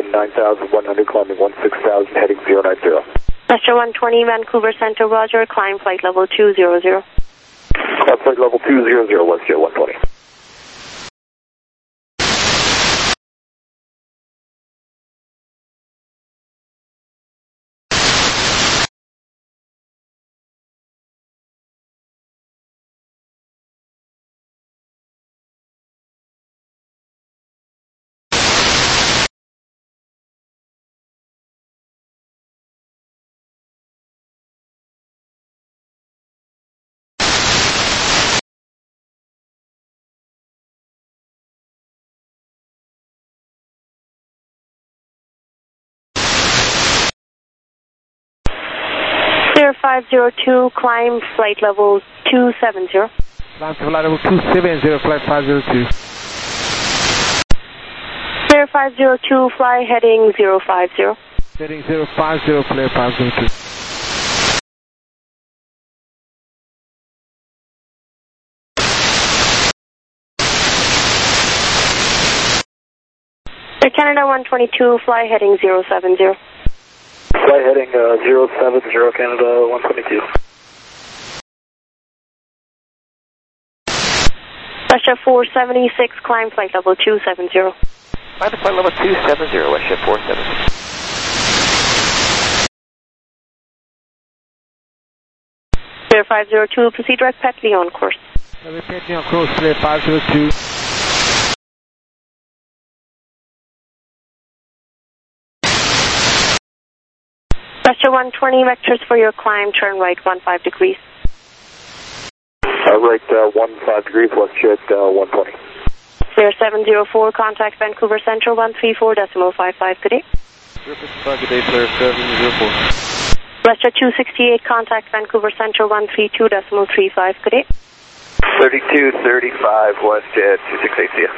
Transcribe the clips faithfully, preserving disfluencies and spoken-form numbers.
nine thousand one hundred, climbing one six thousand, heading zero nine zero. Western one twenty, Vancouver Center, Roger, climb flight level two zero zero. Climb flight level two zero zero, WestJet one twenty. five zero two, climb flight level two seven zero. Climb flight level two seven zero, flight five zero two. Clear five zero two, fly heading zero five zero. Heading zero five zero, clear five zero two. Air Canada one twenty-two, fly heading zero seven zero. Flight heading uh, zero seven zero, Canada one twenty-two. Russia four seventy-six, climb flight level two seven zero. Climb to flight level two seven zero, Westjet four seventy. Clear five zero two, proceed direct Pet Leon course. Pet Leon course, clear five zero two. Russia one twenty, vectors for your climb, turn right one five degrees. Uh, right uh, one five degrees, WestJet uh, one twenty. Clear seven zero four, contact Vancouver Central one three four decimal five five, good day. Good day, Clear seven zero four. WestJet two sixty-eight, contact Vancouver Central one three two decimal three five, good day. thirty-two thirty-five, WestJet two sixty-eight, see ya.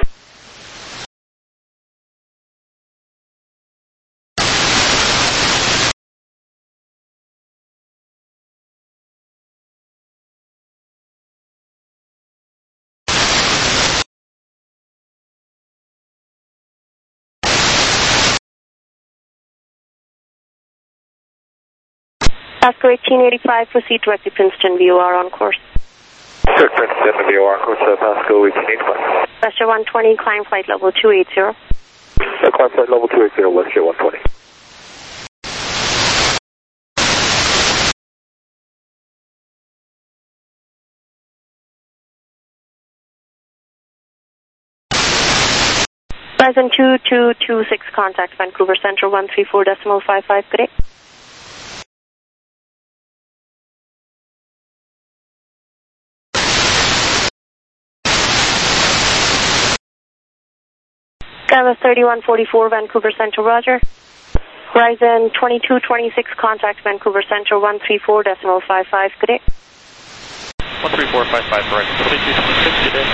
Pasco eighteen eighty-five, proceed directly Princeton, V O R on course. Sir, Princeton, V O R on course, uh, Pasco eighteen eighty-five. Russia one twenty, climb flight level two eighty. Uh, climb flight level two eighty, WestJet one twenty. Horizon two two two six, contact Vancouver Central one three four decimal five five, good day. Canada thirty-one forty-four, Vancouver Central, Roger. Horizon twenty-two twenty-six, contact Vancouver Central one three four decimal five five, good day. one three four five five, Horizon twenty-two twenty-six, good day.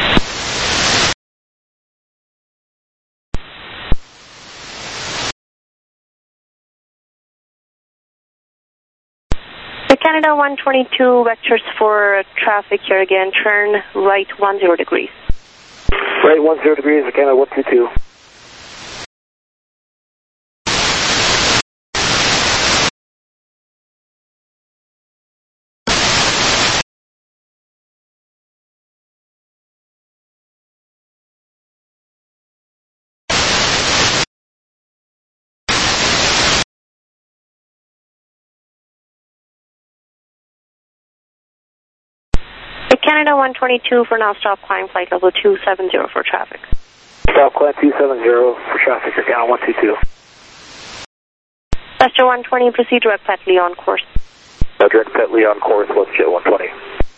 The Canada one twenty-two, vectors for traffic here again, turn right one zero degrees. Right one zero degrees, the Canada one two two. Canada one twenty-two, for now stop climb flight level two seven zero for traffic. Stop climb two seven zero for traffic, Air Canada one two two. Western one twenty, proceed direct Pet Leon course. Uh, direct Pet Leon course, WestJet one twenty.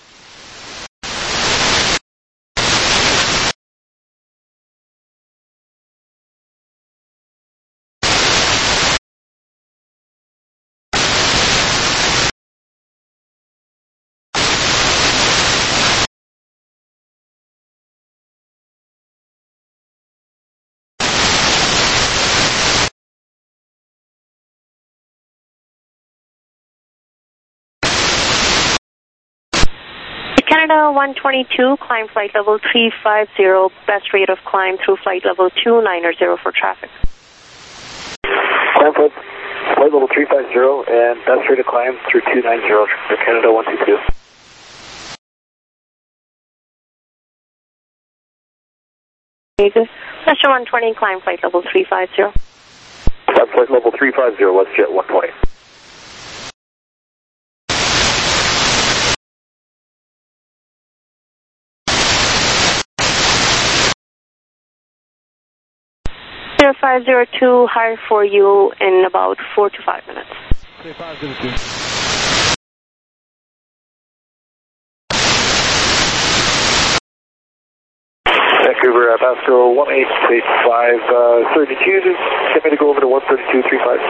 Canada one twenty-two, climb flight level three five zero, best rate of climb through flight level two nine zero for traffic. Climb flight, flight level three five zero, and best rate of climb through two nine zero, Canada one two two. Western one twenty, climb flight level three five zero. Climb flight level three five zero, WestJet one twenty. zero five zero two, higher for you in about four to five minutes. three five zero two. Vancouver, uh, Pasco one eight eight five, uh, thirty-two, get me to go over to one thirty-two three five.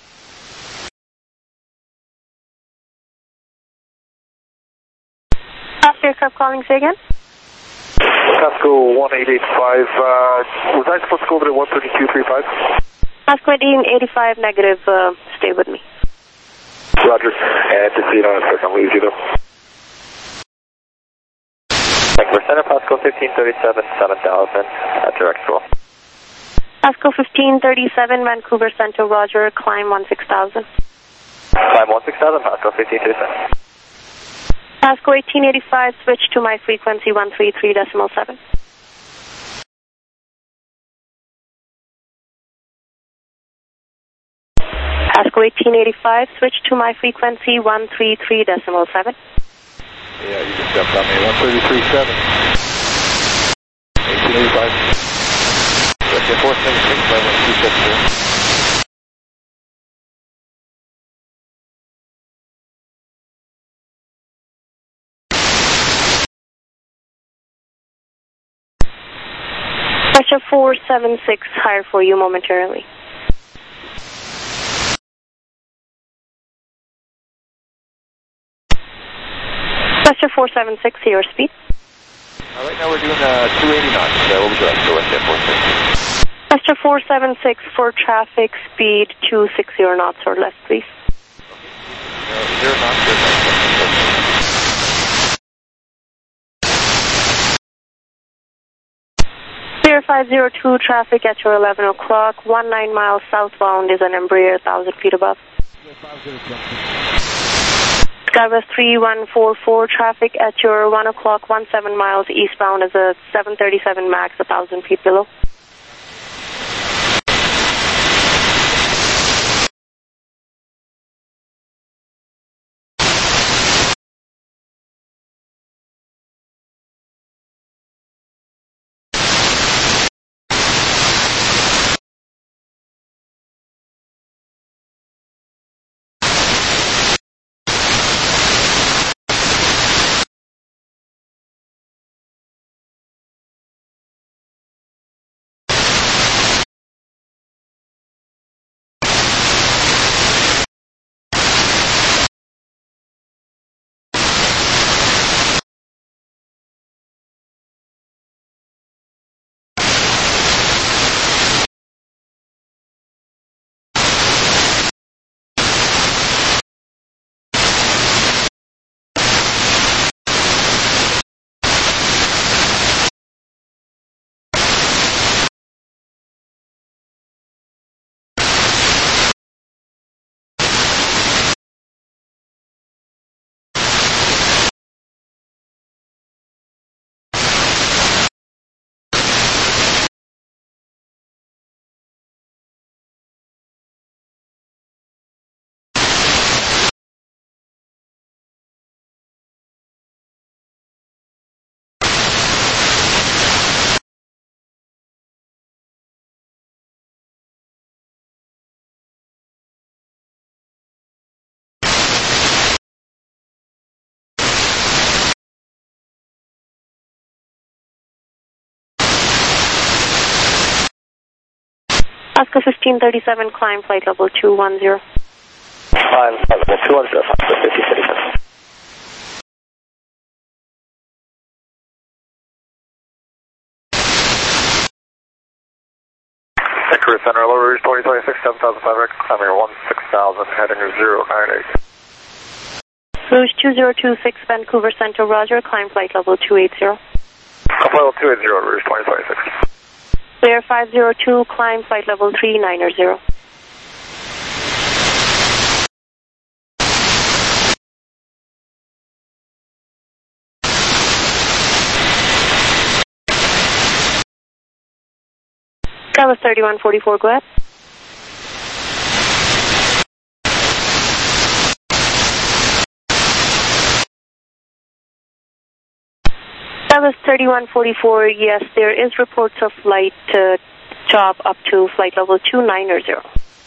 Pasco aircraft calling, say again? Pasco one eight eight five, uh, was I supposed to go over to one thirty-two three five? Pasco eighteen eighty-five, negative, uh, stay with me. Roger, and to see it on a second, I'll leave you though. Vancouver Center, Pasco fifteen thirty-seven, seven thousand, at direct roll. Pasco fifteen thirty-seven, Vancouver Center, Roger, climb one six thousand. Climb one six thousand, Pasco fifteen thirty-seven. Pasco eighteen eighty-five, switch to my frequency one three three decimal seven. Pasco eighteen eighty-five, switch to my frequency one three three decimal seven. Yeah, you just jumped on me, one thirty-three seven. eighteen eighty-five. Direction four seven six, flight one two six zero. Pressure four seven six, higher for you momentarily. Pressure four seven six, your speed. Uh, right now we're doing uh, two eighty knots, uh, what would you like to go with there, four six? Pressure four seven six for traffic, speed two sixty knots or less, please. Uh, zero knots, zero knots. zero five zero two, traffic at your eleven o'clock, nineteen miles southbound is an Embraer, one thousand feet above. Skywest three one four four, traffic at your one o'clock, seventeen miles eastbound is a seven thirty-seven max, one thousand feet below. Pasco fifteen thirty-seven, climb flight level two one zero. Climb flight level two one zero, Pasco fifteen thirty-seven. Vancouver Center, lower Rouge twenty twenty-six, seven thousand five hundred, climbing one six thousand, heading zero nine eight. Rouge two zero two six, Vancouver Center, Roger, climb flight level two eighty. Climb flight level two eighty, Rouge twenty twenty-six. Clear five zero two, climb flight level three ninety. That was thirty-one forty-four, go ahead. That was thirty-one forty-four, yes, there is reports of flight uh, job up to flight level two nine zero.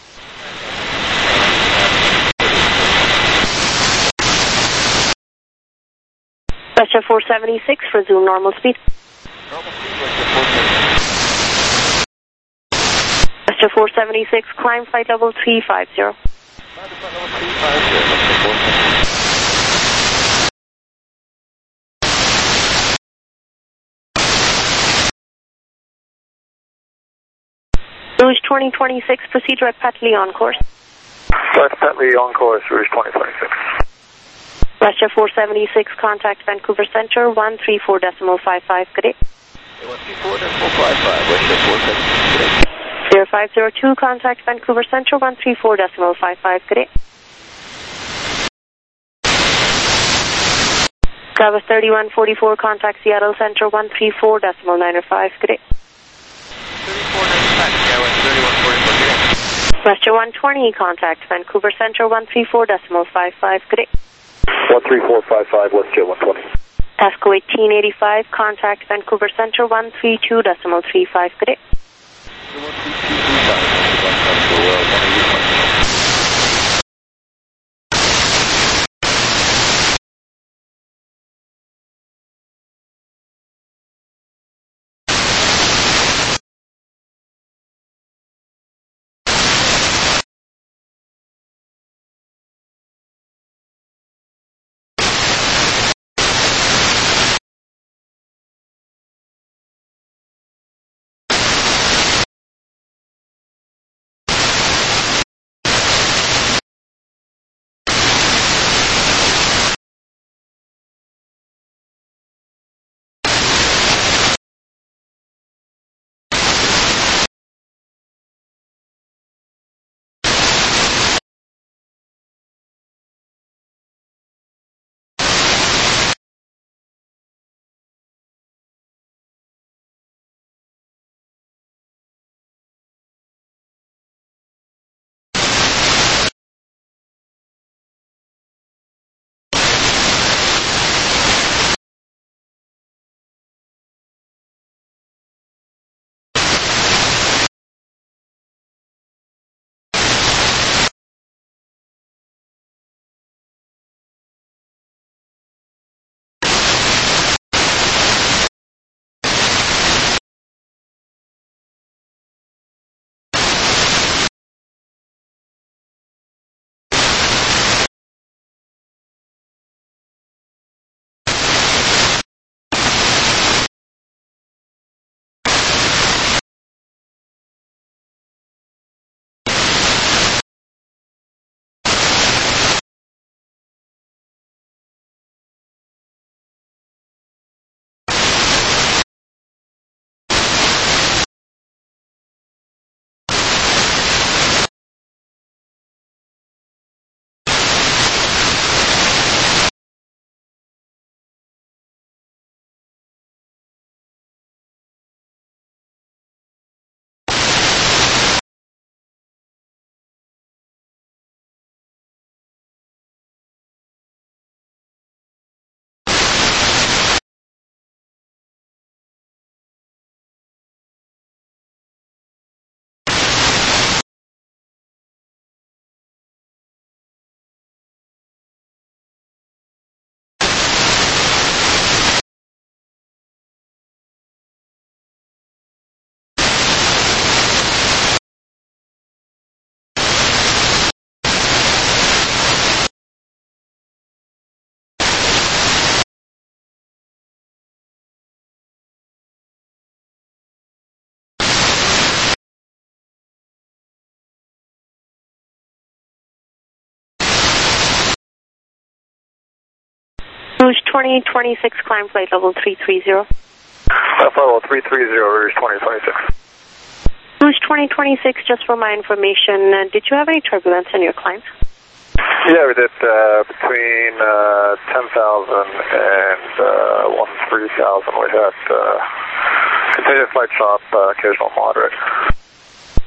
Westjet four seventy-six, resume normal speed. Westjet four seventy-six, climb flight level three five zero. Rouge twenty twenty-six, proceed right Petley on course. Right Petley on course, Rouge twenty twenty-six. Westjet four seventy-six, contact Vancouver Center, one three four decimal five five, good day. one three four decimal five five, Westjet four seventy-six, good day. zero five zero two, contact Vancouver Center, one three four decimal five five, good day. That was thirty-one forty-four, contact Seattle Center, one three four decimal nine five, good day. thirty-four ninety-five, yeah, thirty-one forty-four, good day. Westjet one twenty, contact Vancouver Center, one three four decimal five five, good day. one three four five five, Westjet one twenty. Tasco eighteen eighty-five, contact Vancouver Center, one three two decimal three five, good day. one three two three five, Rouge twenty twenty-six, climb flight level three three zero. Uh, flight level three three zero, Rouge twenty twenty-six. Rouge twenty twenty-six, just for my information, uh, did you have any turbulence in your climb? Yeah, we did uh, between uh, ten thousand and uh, one three thousand. We had uh, continuous flight chop, uh, occasional moderate.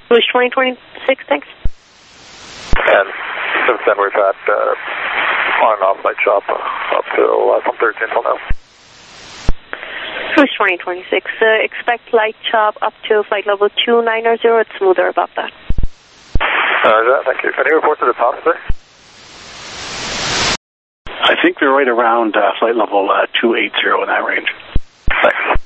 Rouge twenty twenty-six, thanks. And since then we've had uh, on and off light chop up till uh, from thirteen till now. Rouge twenty twenty-six, uh, expect light chop up to flight level two nine zero, it's smoother above that. Uh, thank you. Any reports to the top, sir? I think they're right around uh, flight level uh, two eighty in that range. Thanks.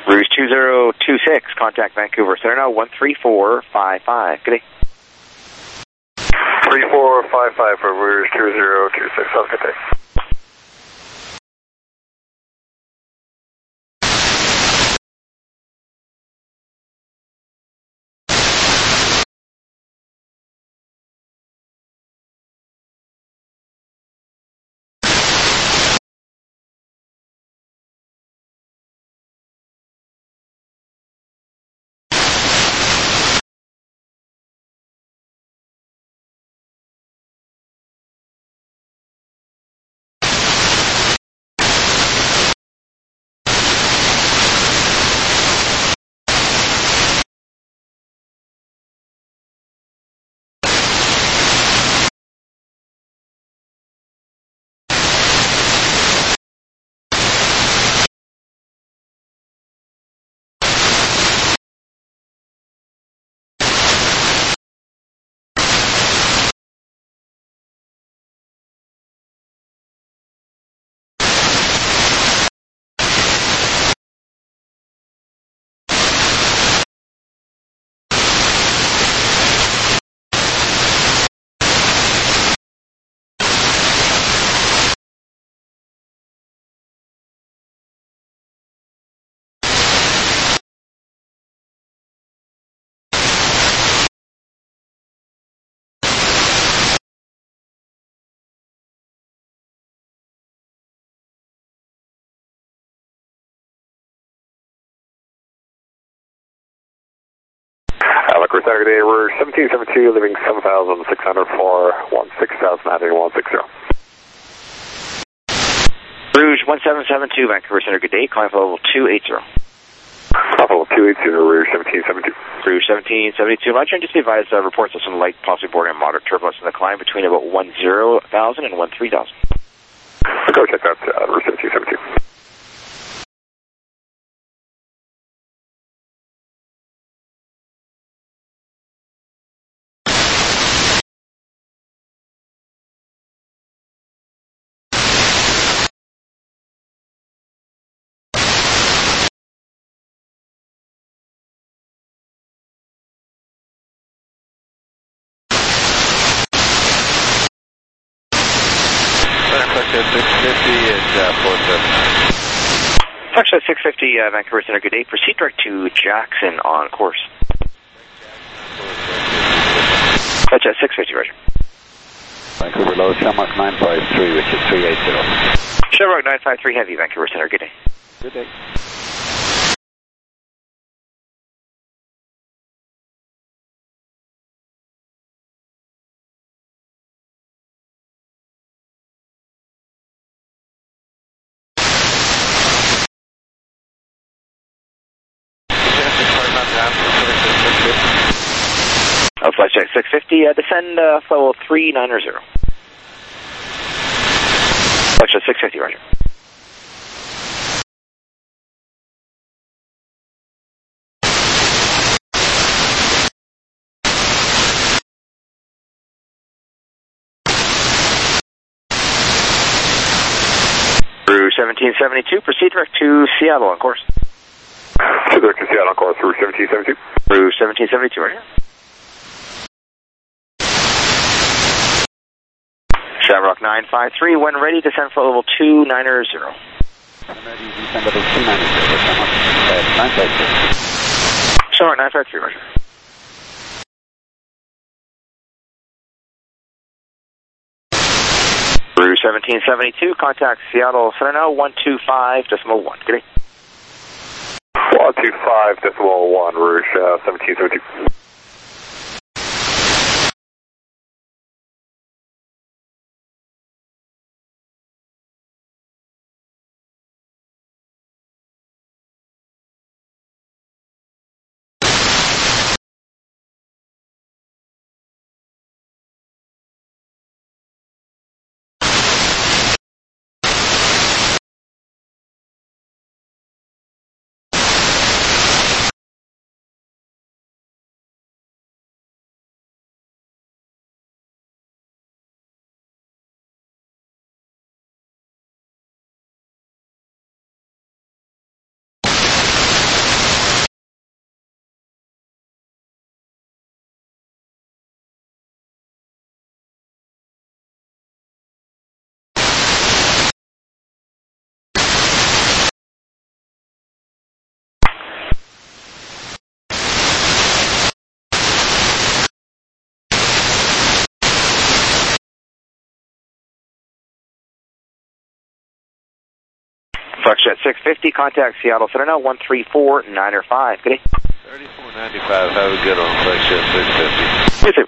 Rouge two zero two six, contact Vancouver Center now, one three four five five. Good day. three four five five for Rouge two zero two six. Have a good day. Vancouver Center, good day. Rouge seventeen seventy-two, leaving seven thousand six hundred for one six thousand, heading one six zero. Rouge one seven seven two, Vancouver Center, good day. Climb level two eighty. Level two eighty, Rouge seventeen seventy-two. Rouge seventeen seventy-two, Roger, and just advise uh, reports of some light, possibly bordering moderate turbulence in the climb between about one zero thousand and one three thousand. Go check that, uh, Rouge seventeen seventy-two. six fifty is uh, four seven. Foxtrot six fifty, uh, Vancouver Center, good day. Proceed direct to Jackson on course. That's at six fifty, Roger. Vancouver low, Shamrock nine five three, which is three eighty. Shamrock nine five three Heavy, Vancouver Center, good day. Good day. Uh, flight check six fifty, uh, descend uh, level three ninety. Flight check six fifty, Roger. Rouge seventeen seventy-two, proceed direct to Seattle on course. Proceed direct to Seattle on course, Rouge seventeen seventy-two. Rouge seventeen seventy-two, Roger. Shamrock nine five three, when ready, descend for level two ninety. When ready, descend level two ninety, Shamrock nine five three. Shamrock nine five three, Roger. Rouge seventeen seventy-two, contact Seattle Center now, one two five decimal one, good day. one two five decimal one, Rouge uh, seventeen seventy-two. Flexjet six fifty, contact Seattle Center now, one three four nine five. Good day. thirty-four ninety-five, have a good one, Flexjet six fifty. You too.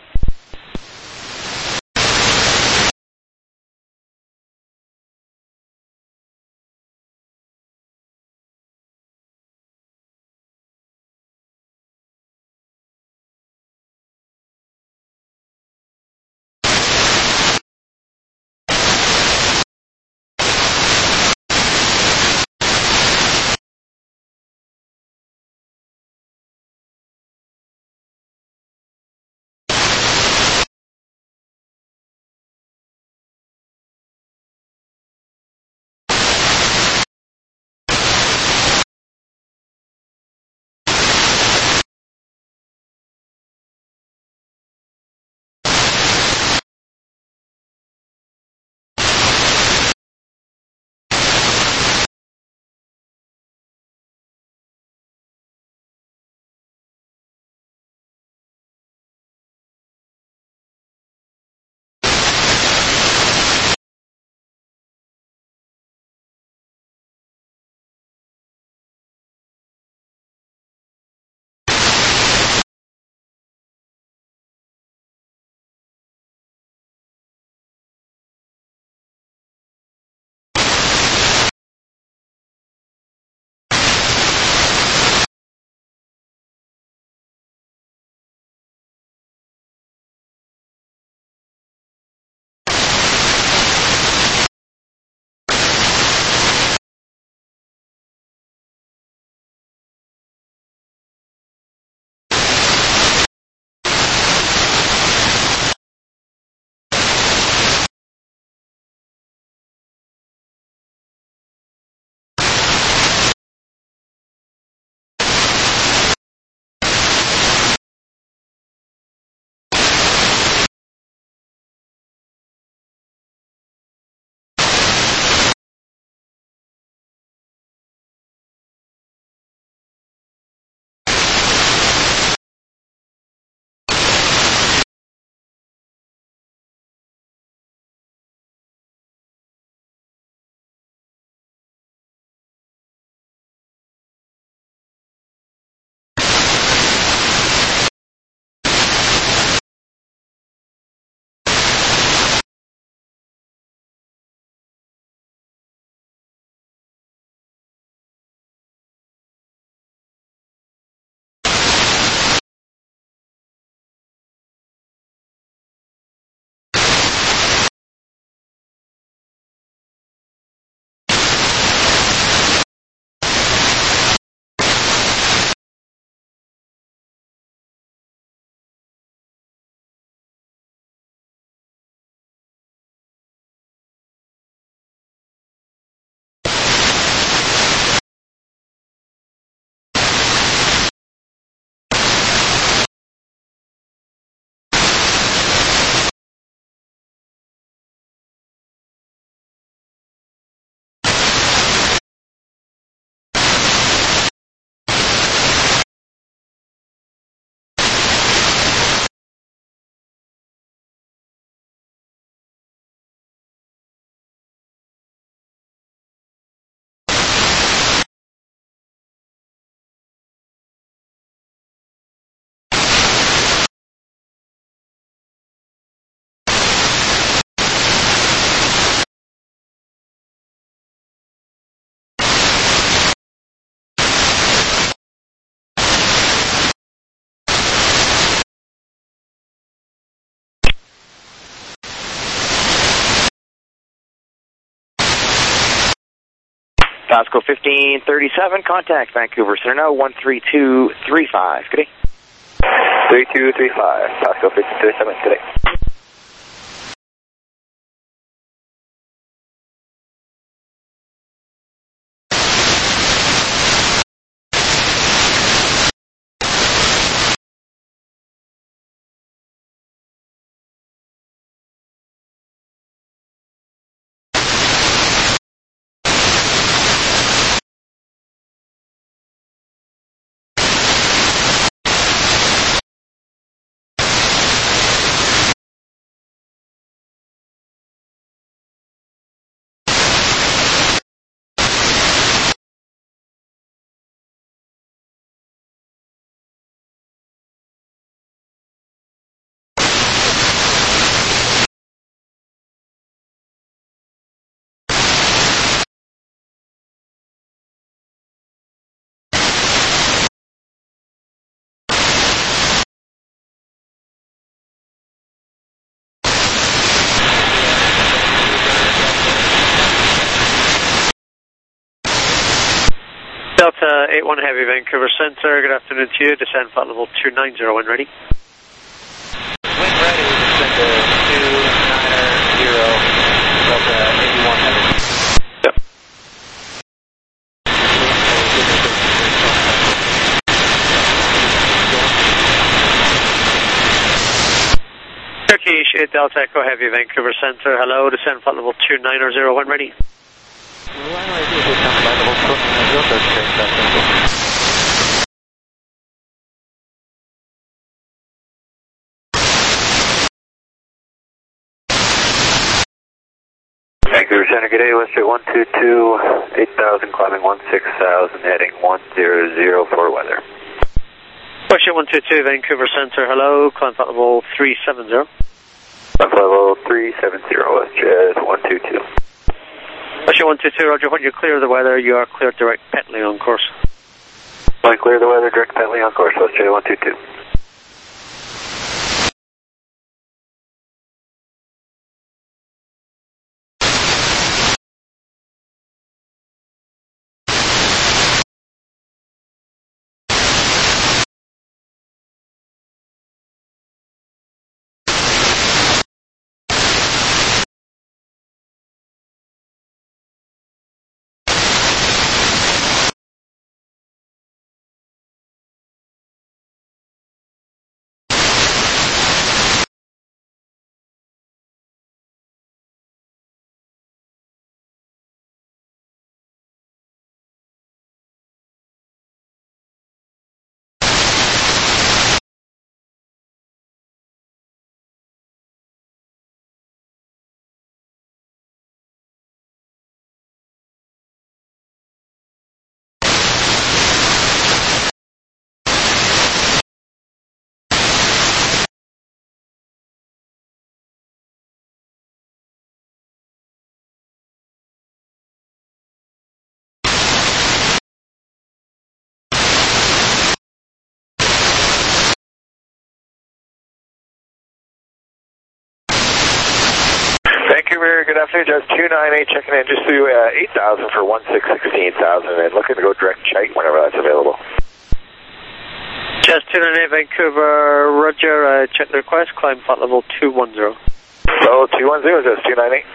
Pasco fifteen thirty-seven, contact Vancouver Center now, one three two three five. Good day. three two three five, Pasco fifteen thirty-seven, good day. Delta eight one Heavy, Vancouver Centre, good afternoon to you, descend flight level two nine zero when ready. When ready, descend to two nine zero, Delta eighty-one Heavy. Yep. Turkish eight Delta Echo Heavy, Vancouver Centre, hello, descend flight level two nine zero when ready. Vancouver Center, good day, Western one two two, eight thousand, climbing one six thousand, heading one zero zero for weather. Western one two two, Vancouver Centre, hello, climb flight level three seven zero. Climb level three seven zero, Western one two two. Western one two two, roger, when you clear the weather, you are clear direct Petley on course. When clear the weather, direct Petley on course, Western one two two. Vancouver, good afternoon, just two nine eight, checking in just through uh, eight thousand for one six sixteen thousand, and looking to go direct Chite whenever that's available. Just two nine eight, Vancouver, roger, uh, check the request, climb flight level two one zero. So, two one zero, just two nine eight.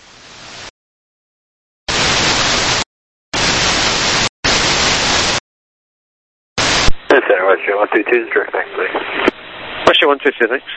Center, Western one two two is direct, thanks, please. Western one two two, thanks.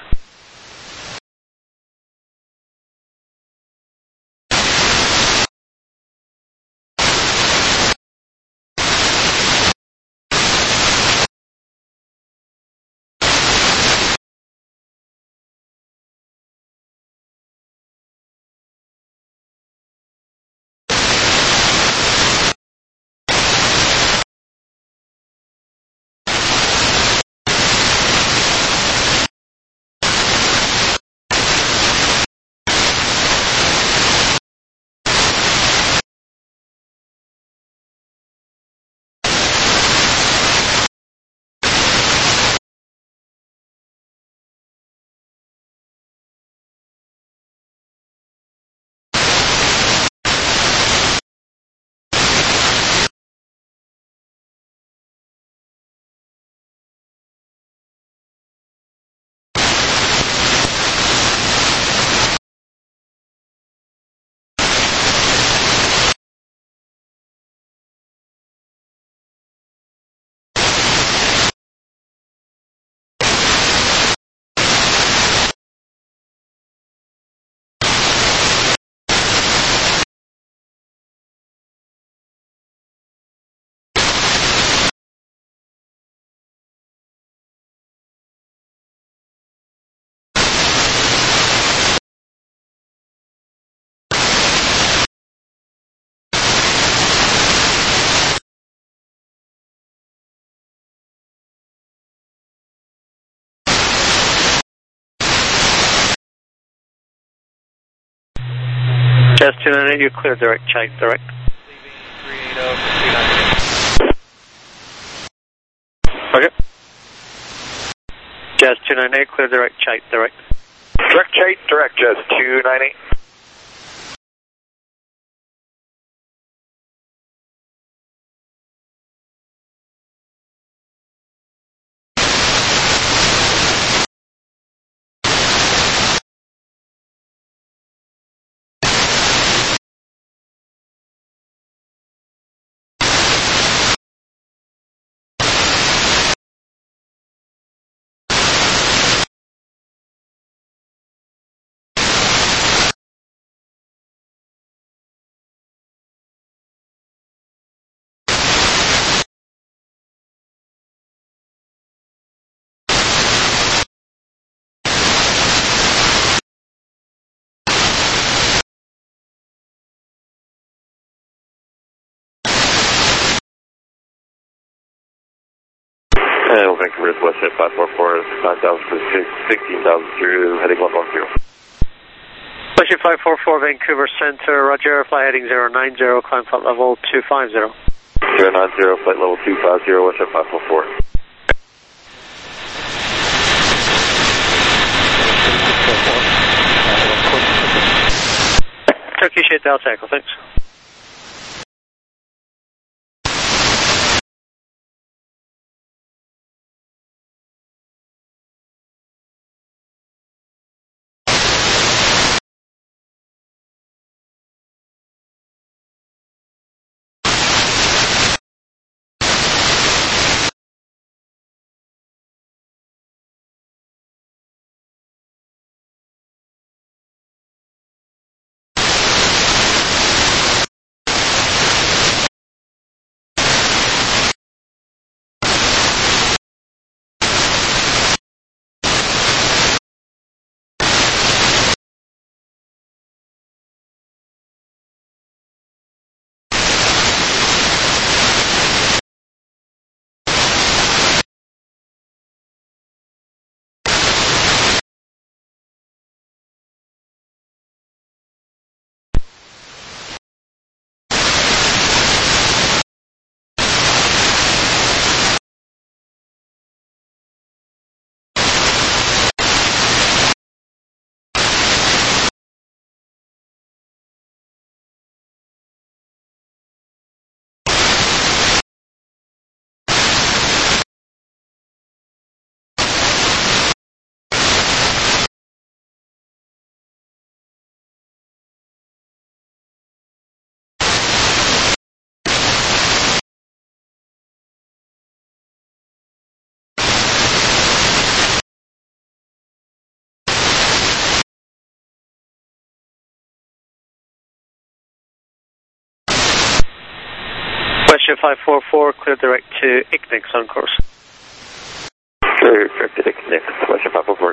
Just two nine eight, you clear direct Chite, direct. Okay. Just two nine eight, clear direct Chite, direct. Direct Chite, direct, just two nine eight. Vancouver, WestJet five four four, nine thousand to sixteen thousand through heading one one zero. WestJet five four four, Vancouver Center, roger, fly heading zero nine zero, climb flight level two five zero. zero nine zero, flight level two five zero, WestJet five four four. Turkish eight Delta Echo, thanks. WestJet five four four, clear direct to Ignix on course. Clear direct to Ignix, WestJet five four four.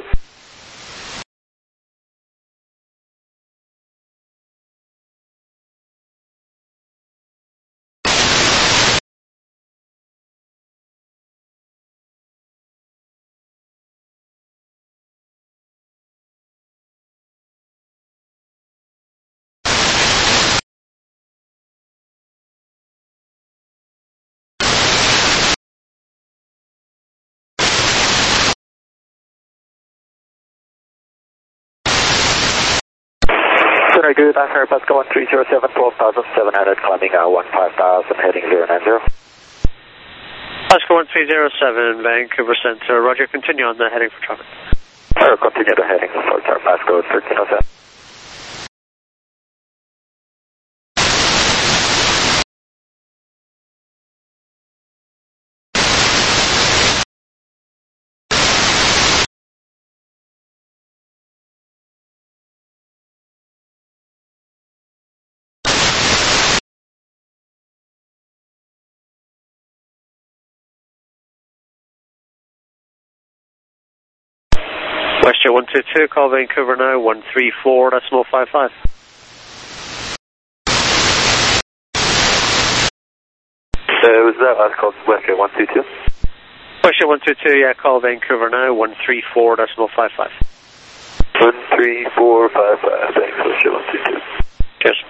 I do that, Airbus go one three zero seven, twelve thousand seven hundred, climbing uh, one five thousand, heading zero nine zero. Oscar one three zero seven, Vancouver Center, roger, continue on the heading for traffic. Or continue the heading for Pasco thirteen oh seven. WestJet one two two, call Vancouver now, one three four decimal five five. So was that last call WestJet one two two? WestJet one two two, yeah, call Vancouver now, one three four decimal five five. one three four five five, thanks, WestJet one two two. Cheers.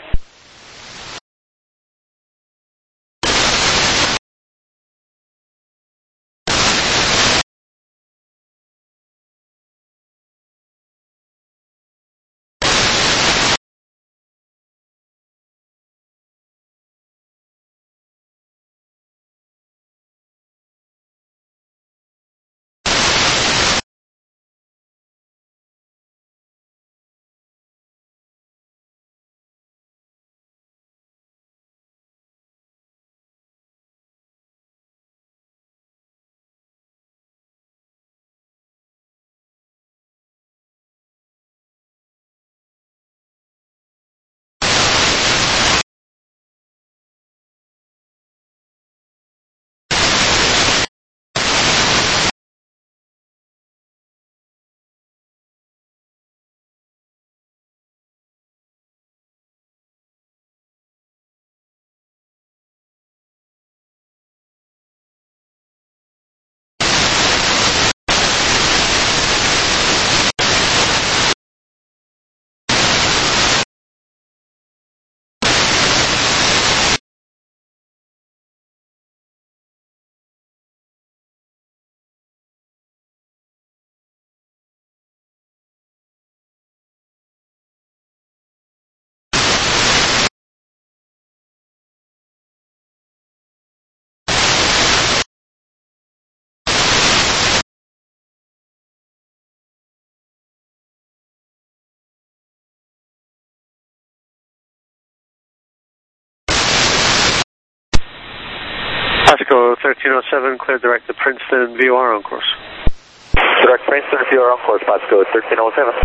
Pasco thirteen oh seven, clear direct to Princeton, V O R on course. Direct Princeton, V O R on course, Pasco thirteen oh seven.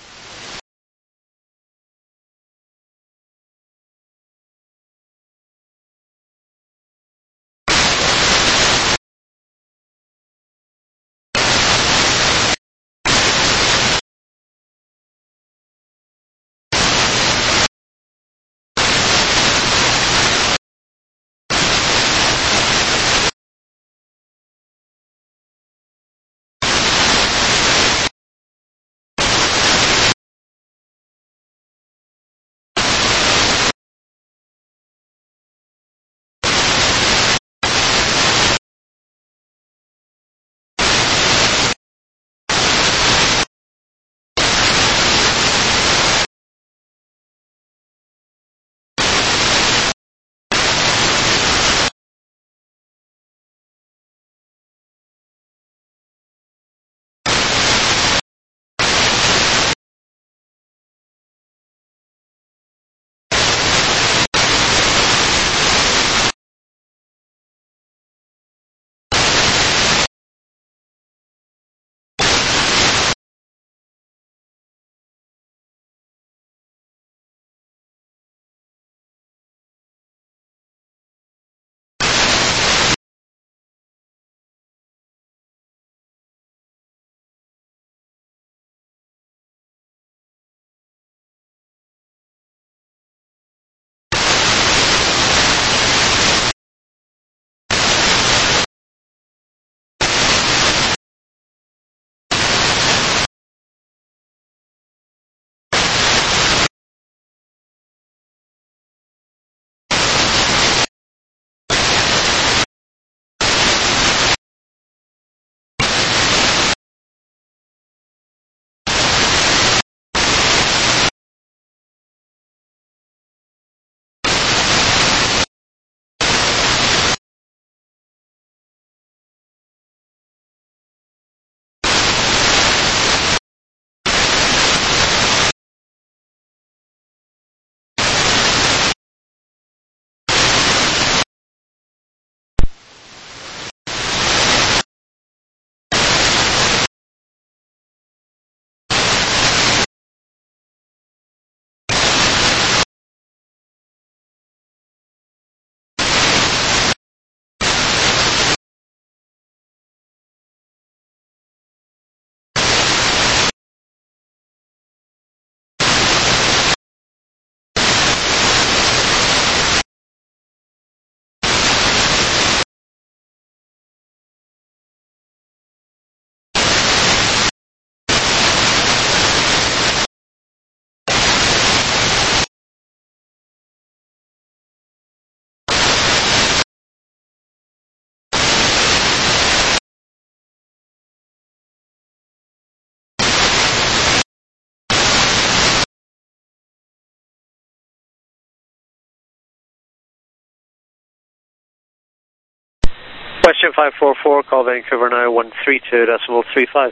Question five four four, call Vancouver now one three two decimal three five.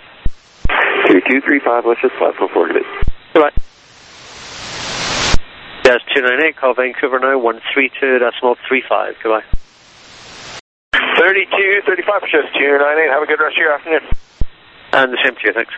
three two three five, let's just five four four, good. Goodbye. Jazz two nine eight, call Vancouver now one three two decimal three five. Goodbye. thirty-two thirty-five, Jazz two nine eight, have a good rest of your afternoon. And the same to you, thanks.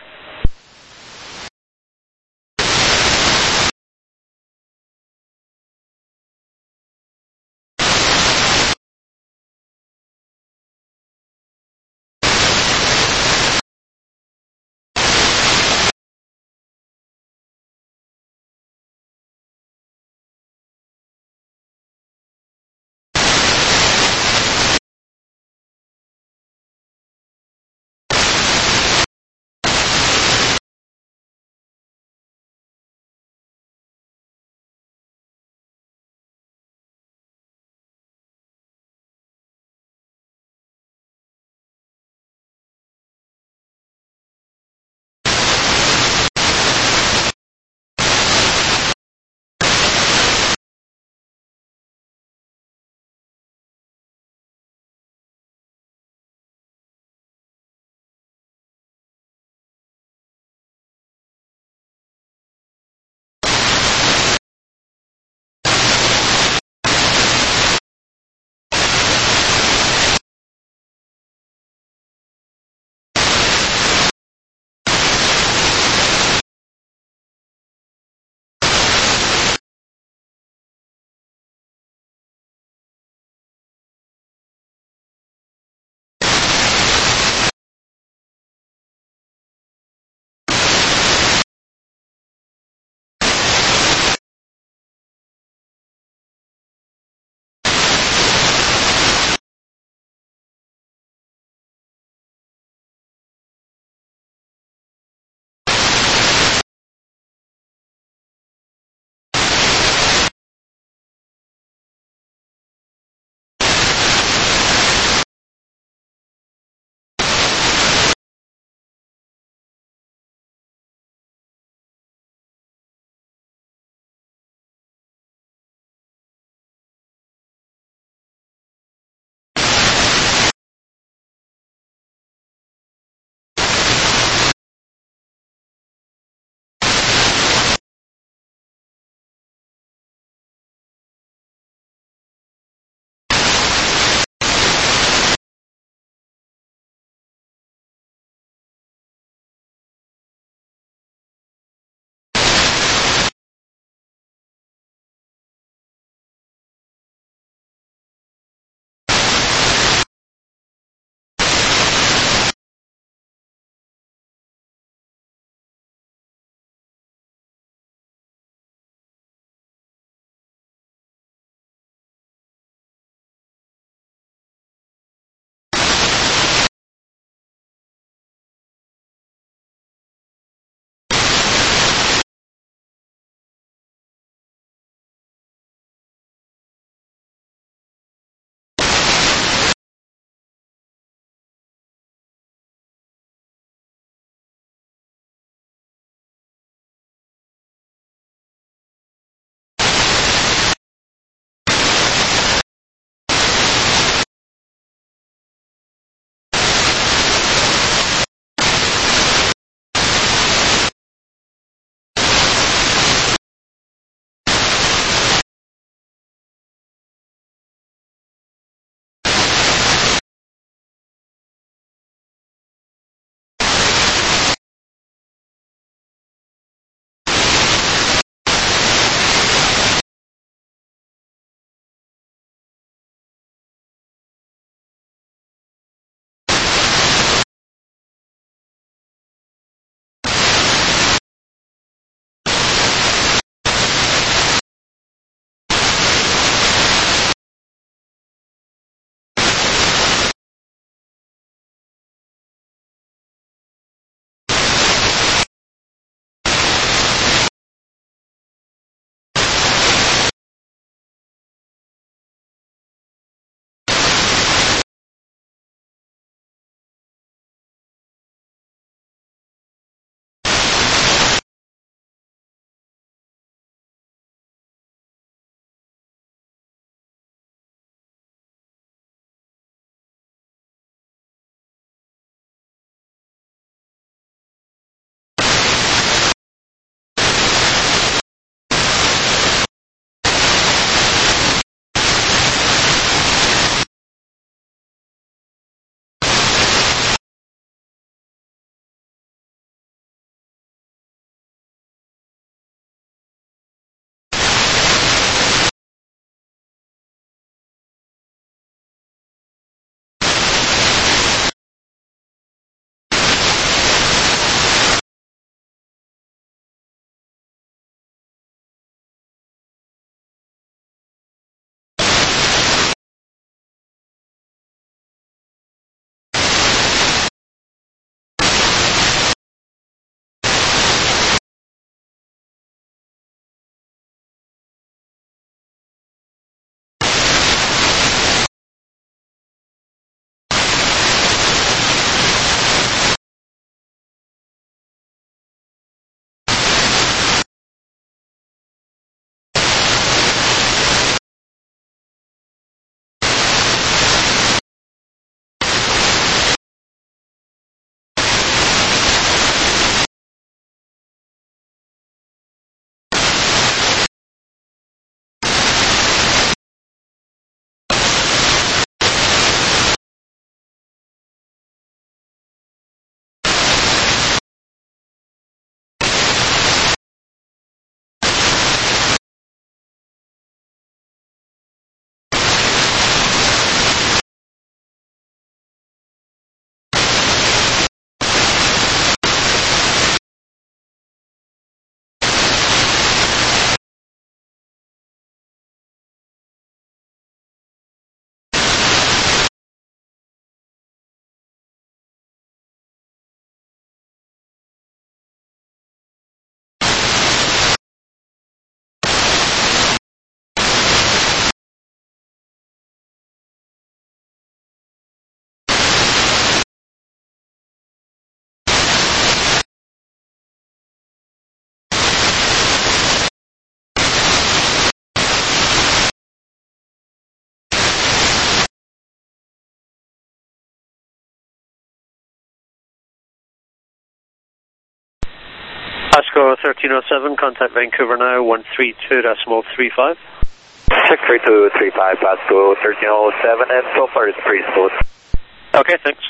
Pasco thirteen oh seven, contact Vancouver now, one three two decimal three five. six three two three five, Pasco thirteen oh seven, and so far it's pretty smooth. Okay, thanks.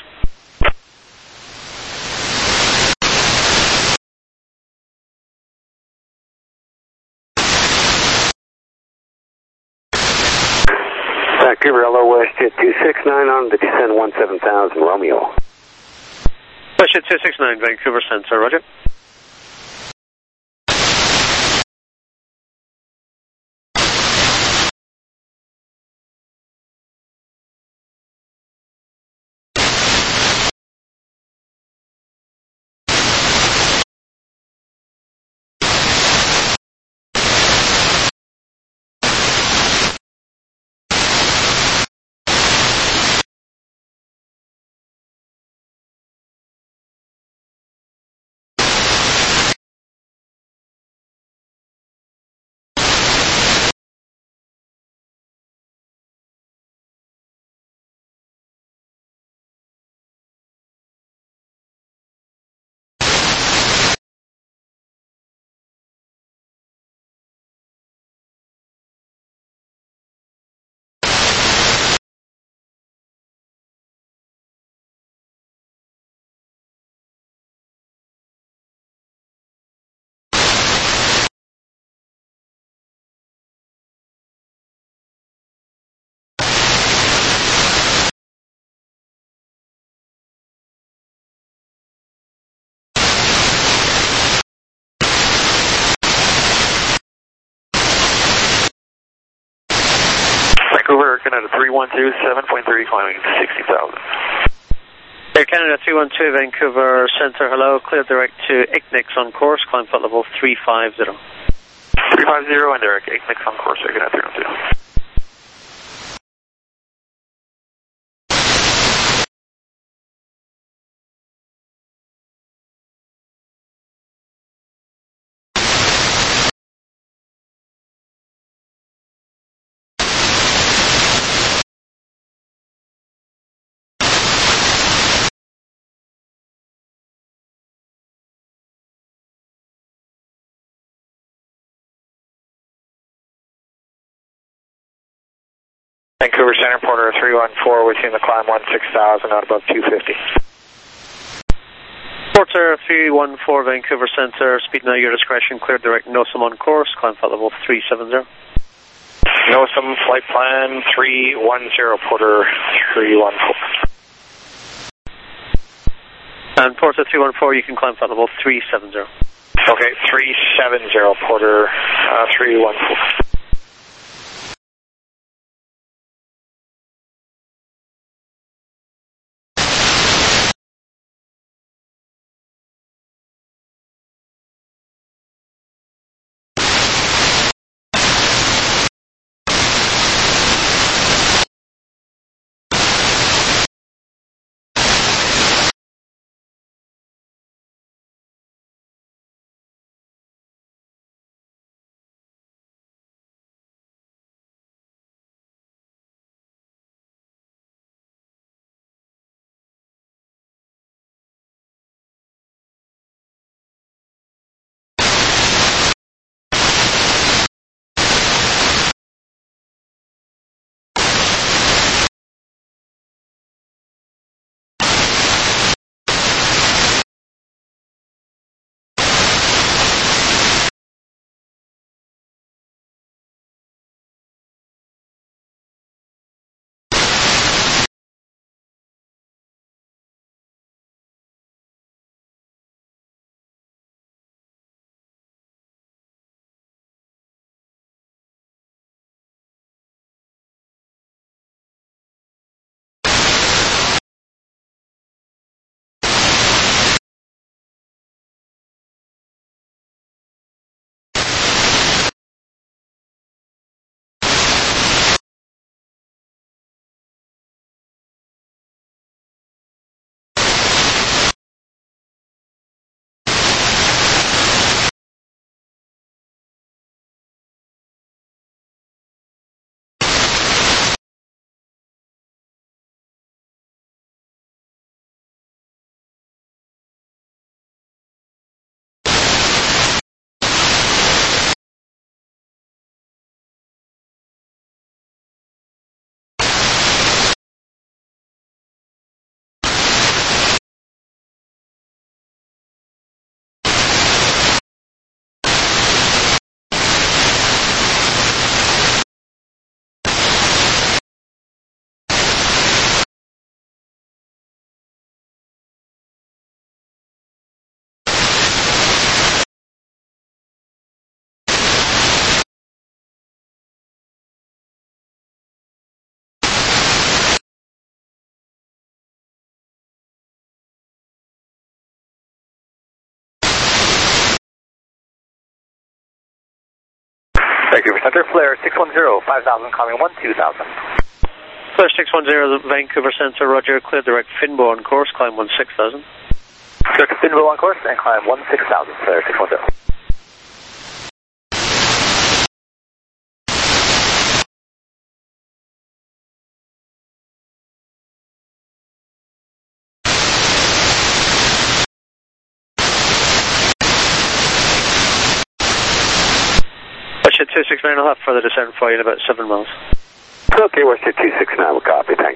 Vancouver, hello, WestJet two six nine on the descend one seven thousand, Romeo. WestJet two six nine, Vancouver Center, roger. Vancouver, Canada three one two, seven point three, climbing sixty thousand. Air Canada three one two, Vancouver Center, hello, clear direct to I C N I X on course, climb flight level three five zero. three five zero and Derek, I C N I X on course, Air Canada three one two. Vancouver Center, Porter three one four, within the climb one six thousand, out above two fifty. Porter three one four, Vancouver Center, speed now your discretion, clear direct NOSAM on course, climb flight level three seven zero. NOSAM flight plan three one zero, Porter three one four. And Porter three one four, you can climb flight level three seven zero. Okay, three seven zero, Porter uh, three one four. Vancouver Center, flare six one zero, five thousand, calling one two thousand. Flare six one zero, Vancouver Center, roger, clear direct Finbo on course, climb one six thousand. Direct Finbo on course and climb one six thousand, flare six one zero. two six nine, I'll have further descent for you in about seven miles. Okay, Westjet two six nine, we'll copy, thanks.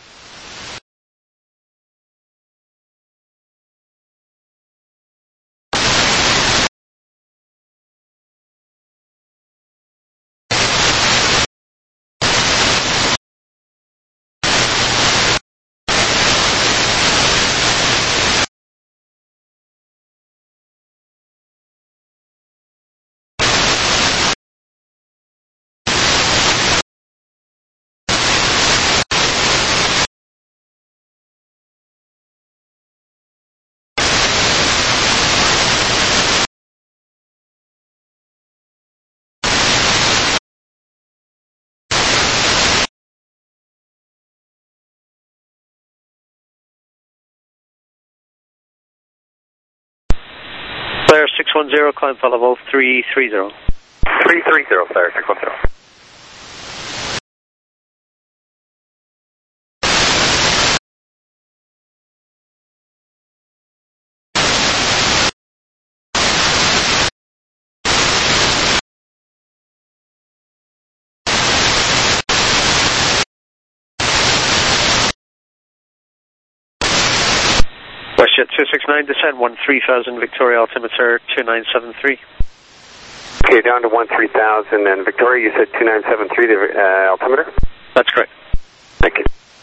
Flare six one zero, climb level three three zero. three three zero, flare six one zero. Westjet two six nine, descend one three thousand, Victoria altimeter two nine seven three. Okay, down to one three thousand, and Victoria, you said two nine seven three, the uh, altimeter? That's correct. Thank you.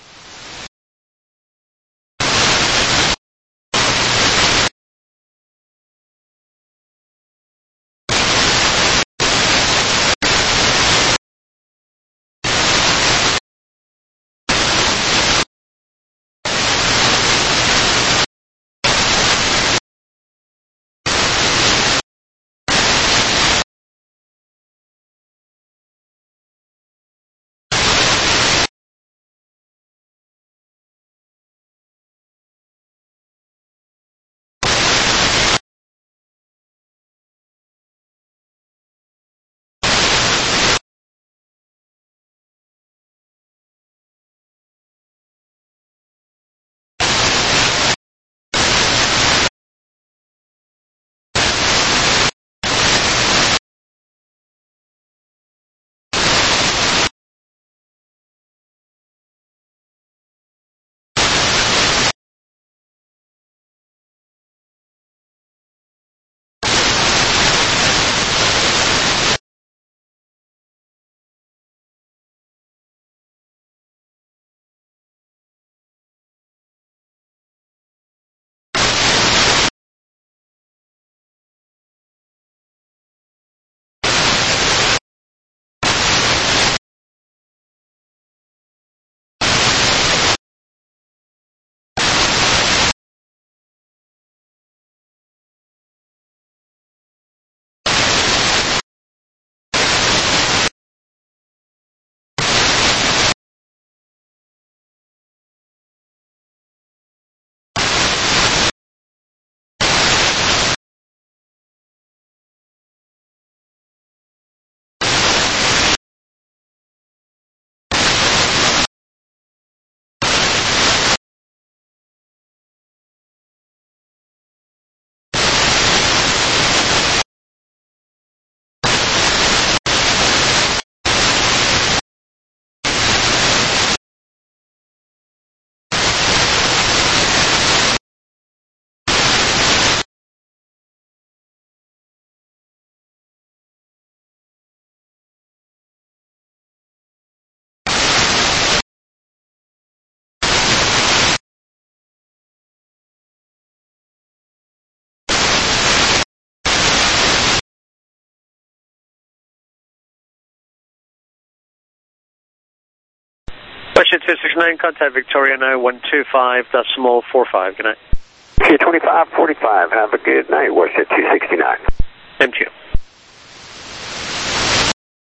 Westjet two six nine, contact Victoria now, one two five, decimal four five, good night. Okay, twenty-five forty-five, have a good night, Westjet two sixty-nine. Thank you.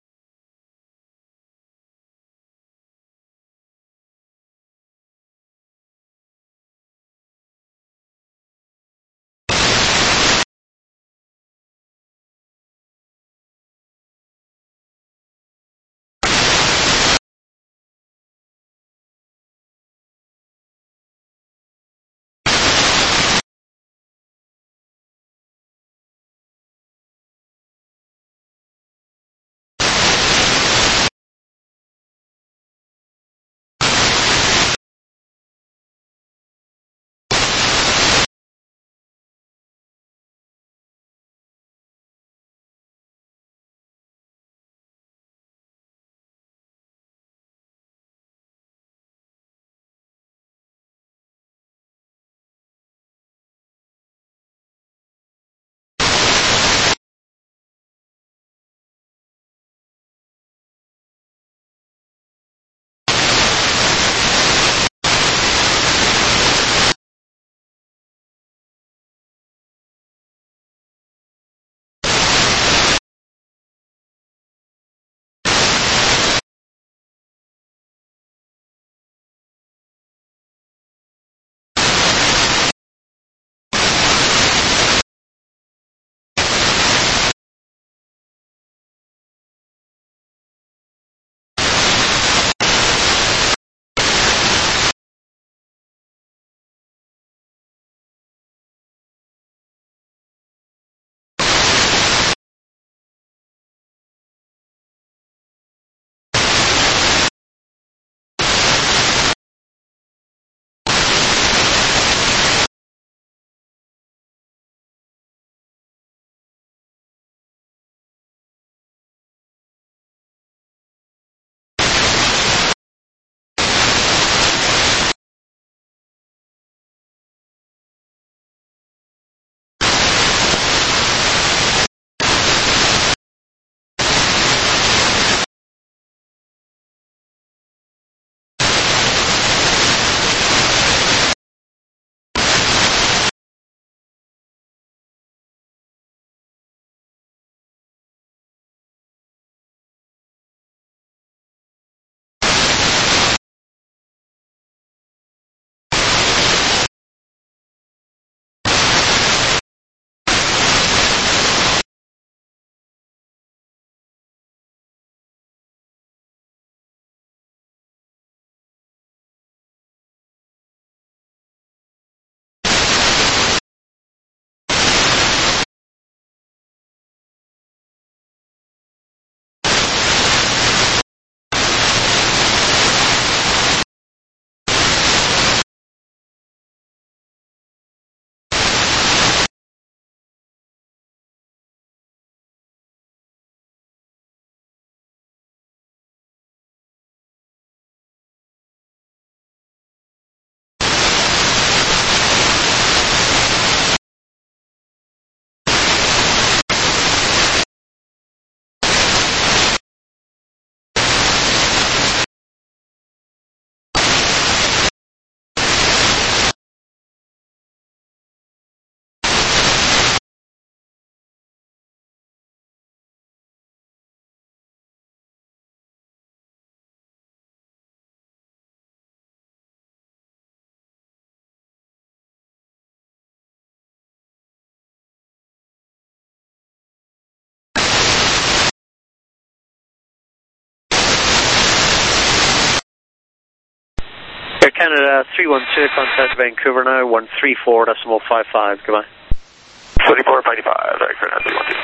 Canada three one two, contact Vancouver now, one three four decimal five five, goodbye. thirty-four ninety-five, right, Canada three one two.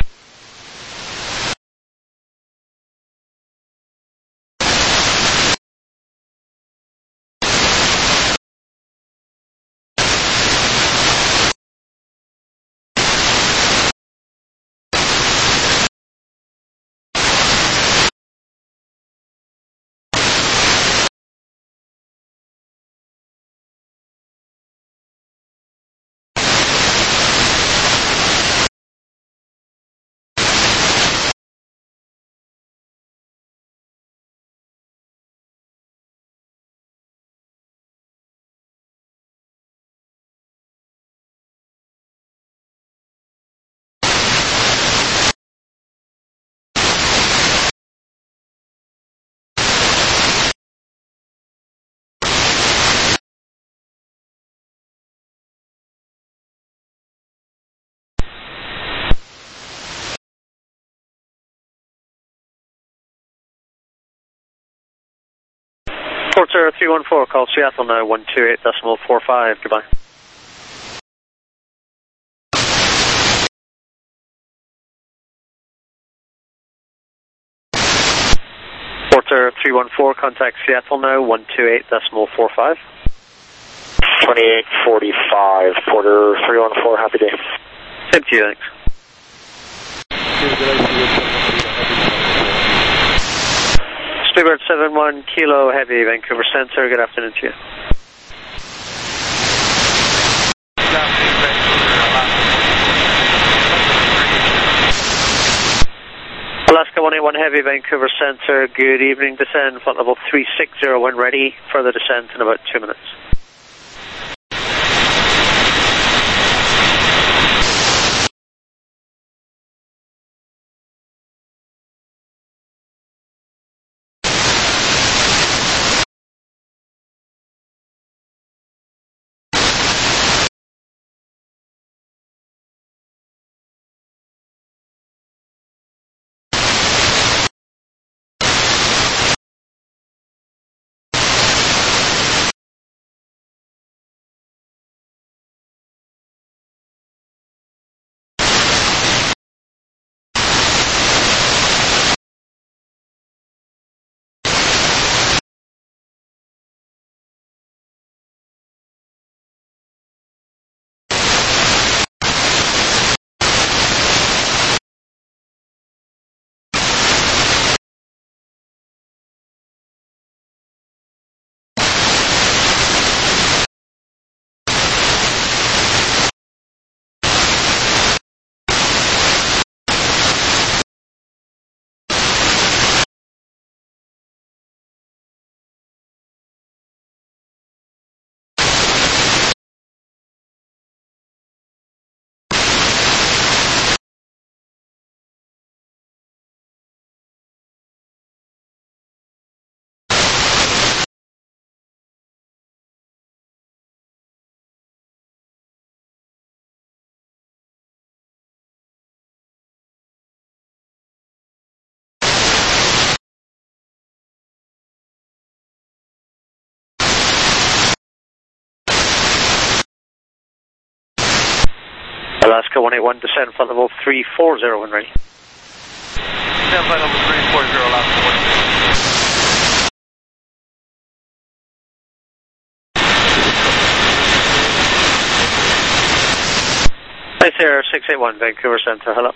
Porter three one four, call Seattle now, one two eight decimal four five, goodbye. Porter three one four, contact Seattle now, one two eight decimal four five. twenty-eight forty-five, Porter three one four, happy day. Same to you, thanks. Speedbird seven one, Kilo Heavy, Vancouver Centre, good afternoon to you. Alaska one eight one Heavy, Vancouver Centre, good evening, descend, flight level three six zero when ready, further descent in about two minutes. Alaska one eight one, descend, flight level three four zero when ready. Descend, flight level three four zero, Alaska one. Nice Air six eight one, Vancouver Centre, hello.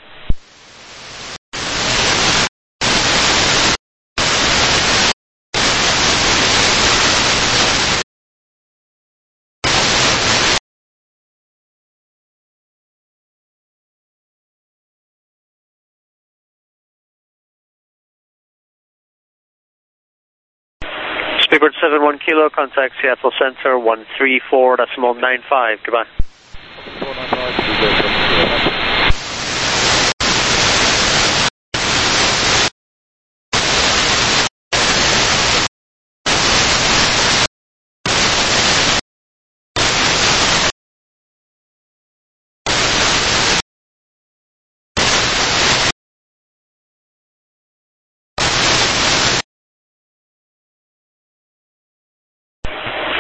Speedbird seven one Kilo, contact Seattle Centre, one three four decimal nine five, goodbye.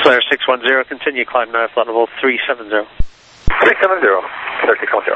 Flare six one zero, continue climb now, flight level three seven zero. three seven zero, Flare six one zero.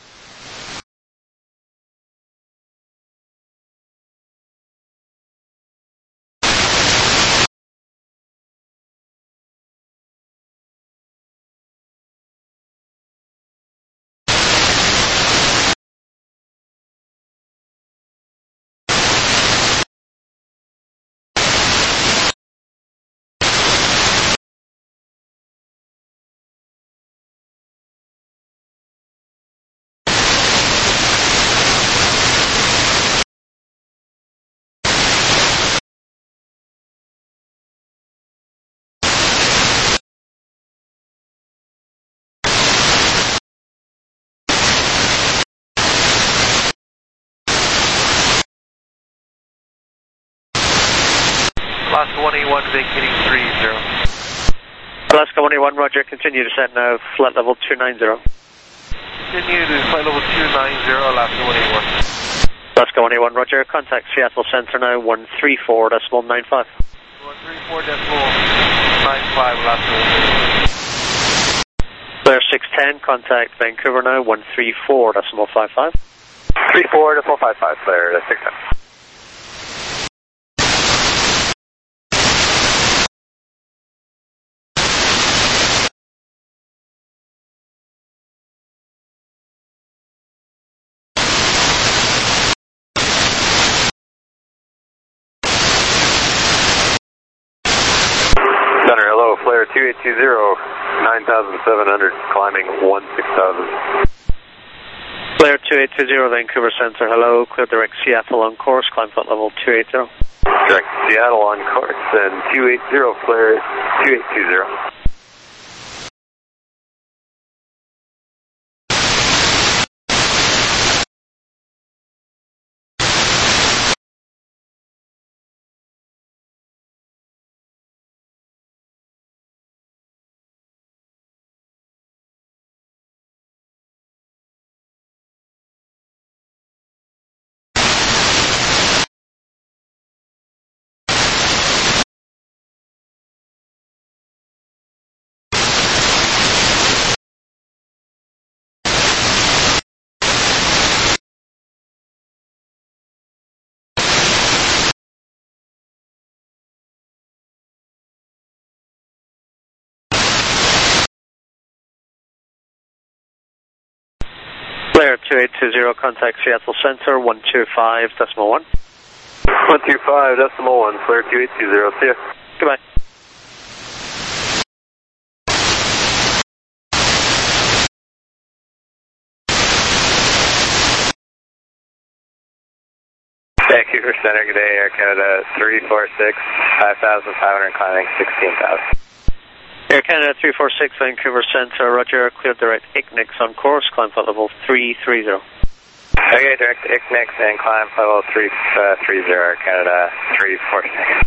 Alaska one eighty-one, vacating three zero. Alaska one eighty-one, roger, continue descent now, flight level two nine zero. Continue to flight level two nine zero, Alaska one eighty-one. Alaska one eighty-one, roger, contact Seattle Center now, one three four decimal nine five. one three four decimal nine five, Alaska one eighty-one. Flare six ten, contact Vancouver now, one three four decimal five five. three four decimal five five, Flare six ten. Center, hello, Flare two eight two zero, nine thousand seven hundred, climbing one six thousand. Flare two eight two zero, Vancouver Center, hello, clear direct Seattle on course, climb flight level two eight zero. Direct Seattle on course, and two eight zero, Flare two eight two zero. Flare two eight two zero, contact Seattle Center, one two five decimal one. one two five decimal one, Flare two eight two zero, see ya. Goodbye. Vancouver Center, good day, Air Canada three four six, five thousand five hundred, climbing sixteen thousand. Air Canada three four six, Vancouver Center, roger, clear direct I C N I X on course, climb flight level three three zero. Okay, direct I C N I X and climb flight level three three zero, Air Canada three four six.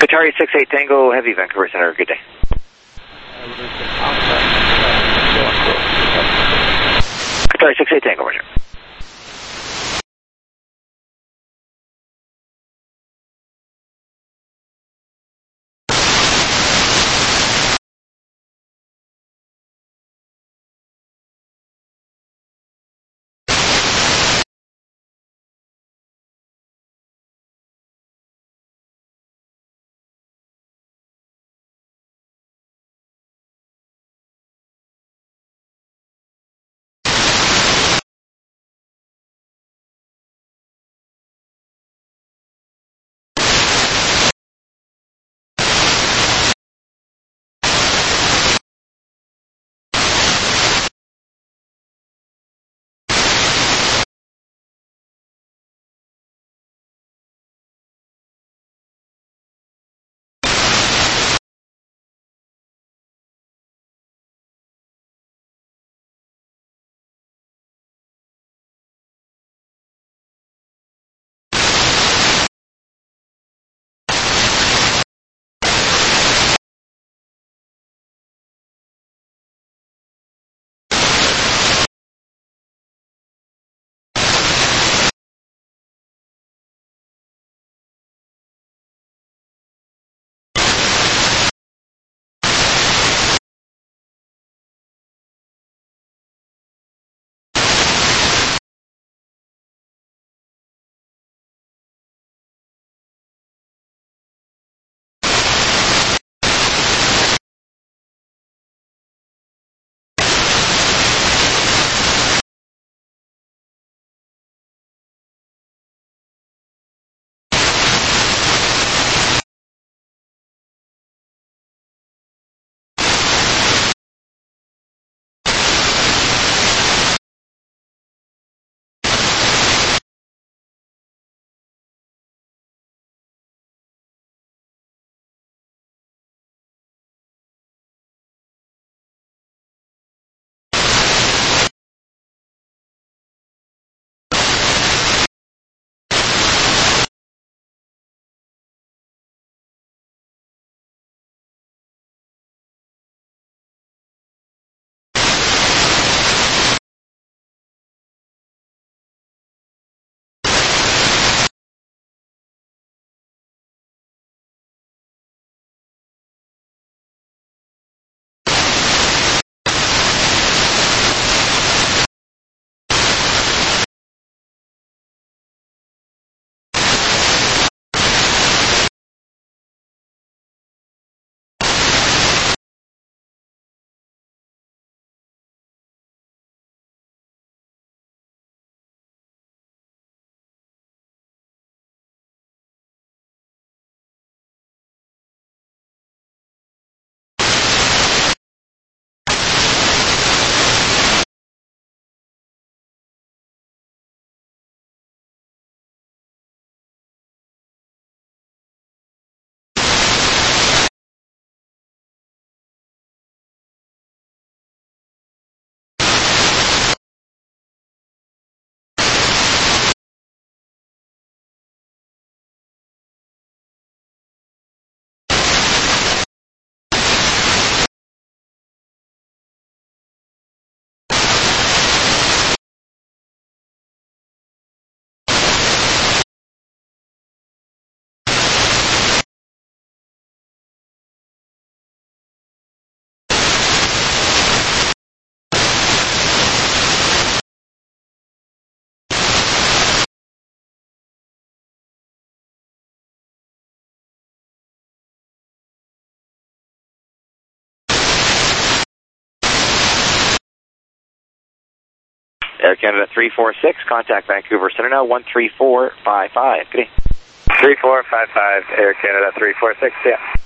Qatari six eight Tango Heavy, Vancouver Center, good day. Qatari six eight Tango, Roger. Air Canada three four six, contact Vancouver Center now, one three four five five. Good day. three four five five, Air Canada three four six, yeah.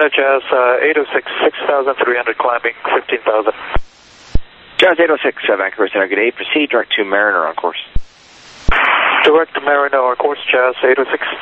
Canada Jazz uh, eight oh six, six thousand three hundred climbing, fifteen thousand. Jazz eight oh six, uh, Vancouver Center, good day. Proceed direct to Mariner on course. Direct to Mariner on course, Jazz eight oh six.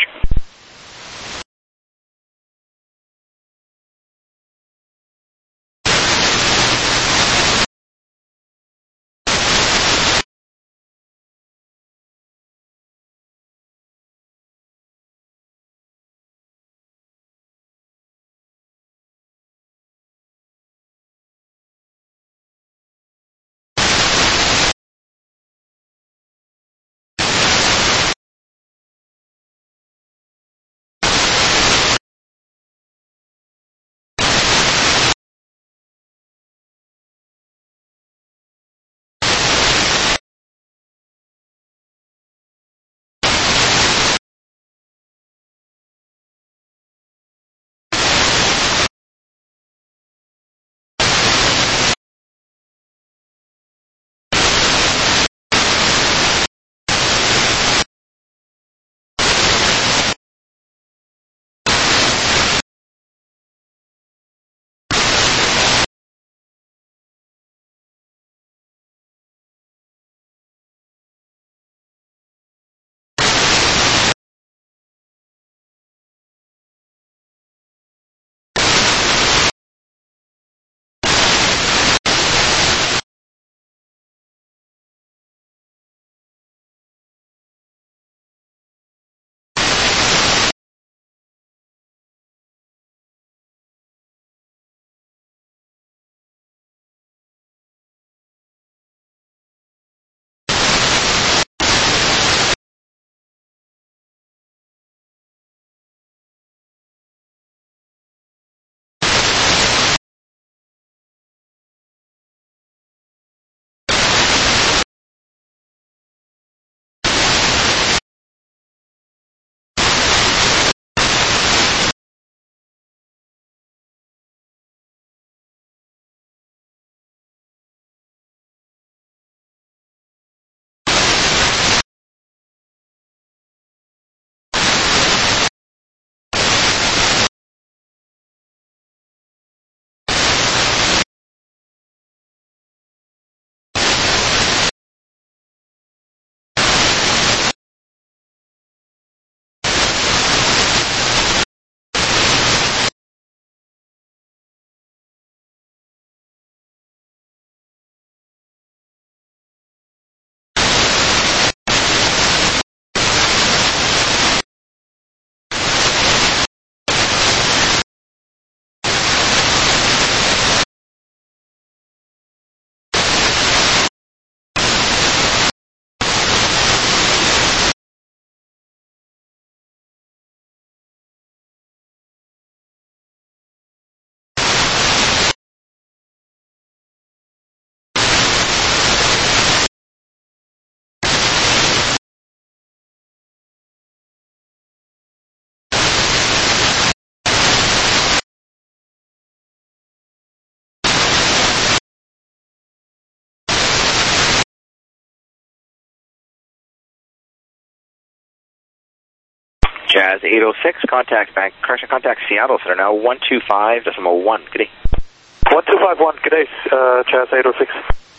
Jazz eight oh six, contact bank, correction, contact Seattle Center now, one two five decimal one, good day. one two five one, good day, uh, Jazz eight oh six.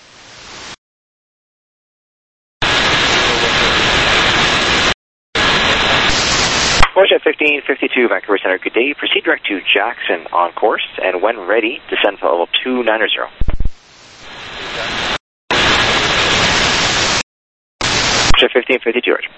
Motion fifteen fifty-two, Vancouver Center, good day. Proceed direct to Jackson on course, and when ready, descend to level two nine zero. Motion fifteen fifty-two, Roger.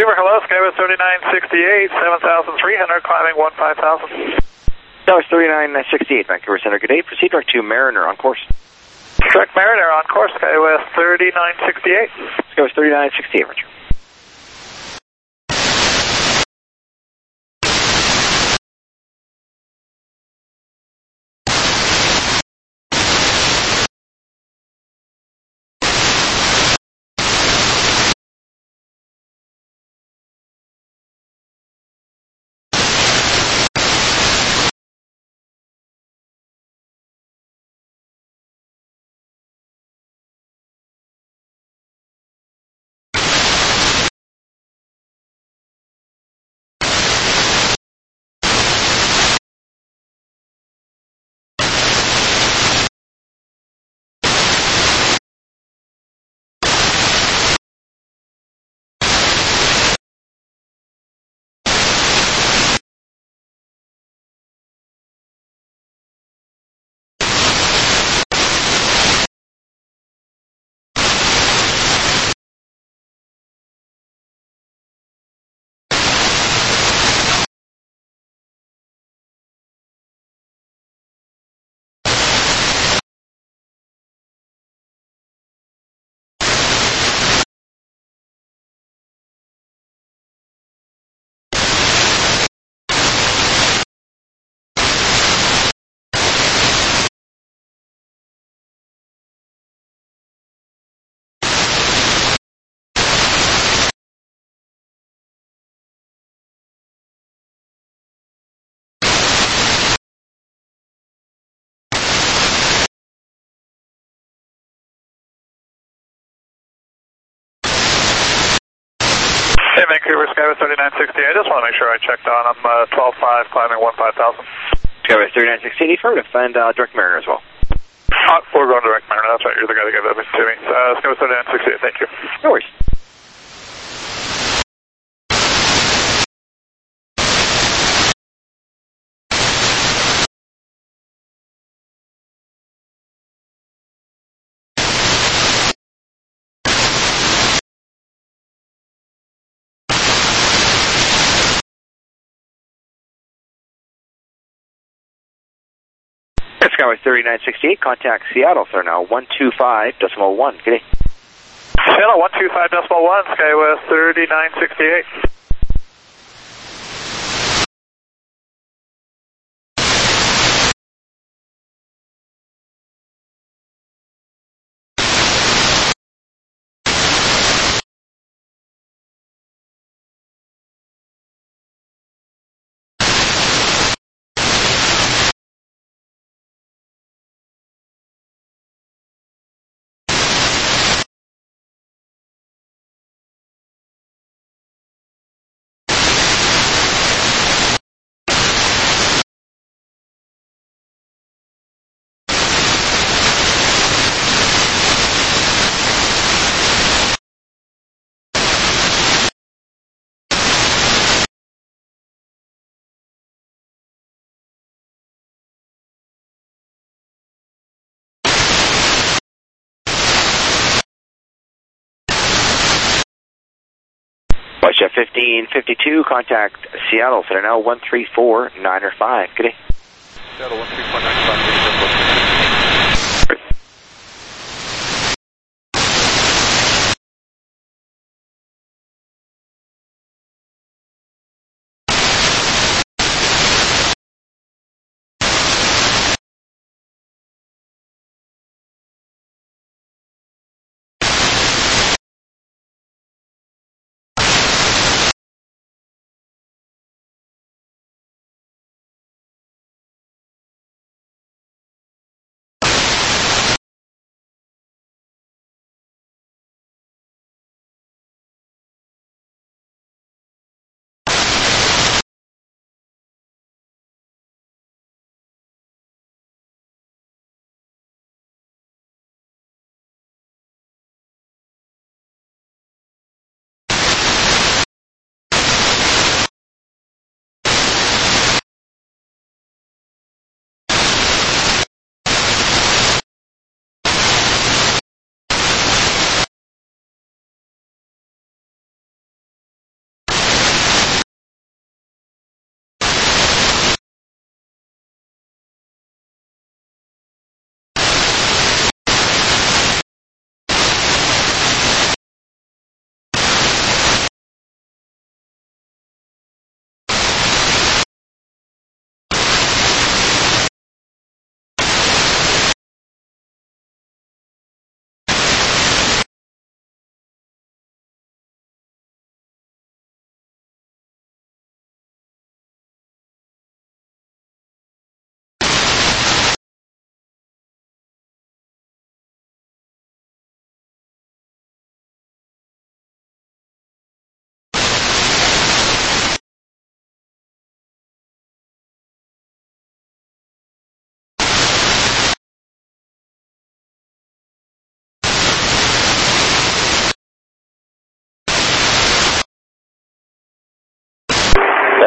Vancouver, hello, Skywest thirty-nine sixty-eight, seven thousand three hundred, climbing one five thousand. Skywest thirty-nine sixty-eight, Vancouver Center, good day. Proceed direct to Mariner on course. Direct Mariner on course, Skywest thirty-nine sixty-eight. Skywest thirty-nine sixty-eight, Roger. Hey, Vancouver, Skywest thirty-nine sixty-eight. I just want to make sure I checked on. I'm uh, twelve five, climbing one five thousand. Skywest thirty-nine sixty-eight, affirmative, and uh, direct Mariner as well. Uh, we're going direct Mariner, that's right. You're the guy that gave that to me. Uh, Skywest thirty-nine sixty-eight, thank you. No worries. Skywest thirty-nine sixty-eight, contact Seattle, sir, now one two five decimal one. Good day. Seattle one two five decimal one, Skywest thirty-nine sixty-eight. Whitejet fifteen fifty-two, contact Seattle, center now one three four nine five. Good day. Seattle one three four nine five.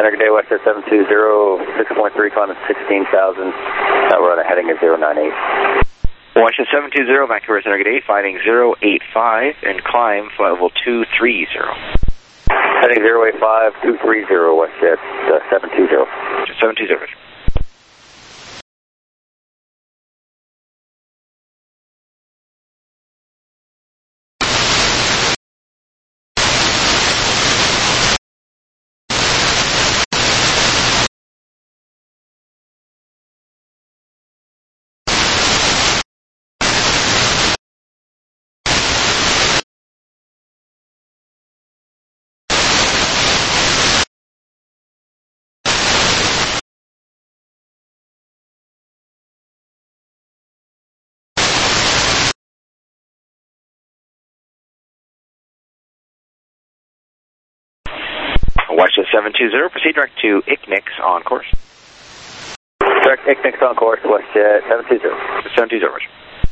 Center, good day, Westjet seven two zero, six point three, climbing sixteen thousand. Uh, we're on a heading at zero nine eight. Washington seven two zero, Vancouver Center, good day, fighting zero eight five and climb flight level two three zero. Heading zero eight five, two three zero, Westjet uh, seven two zero. seven two zero. Washington seven two zero, proceed direct to I C N I X on course. Direct I C N I X on course, Westjet seven two zero. seven two zero, Roger.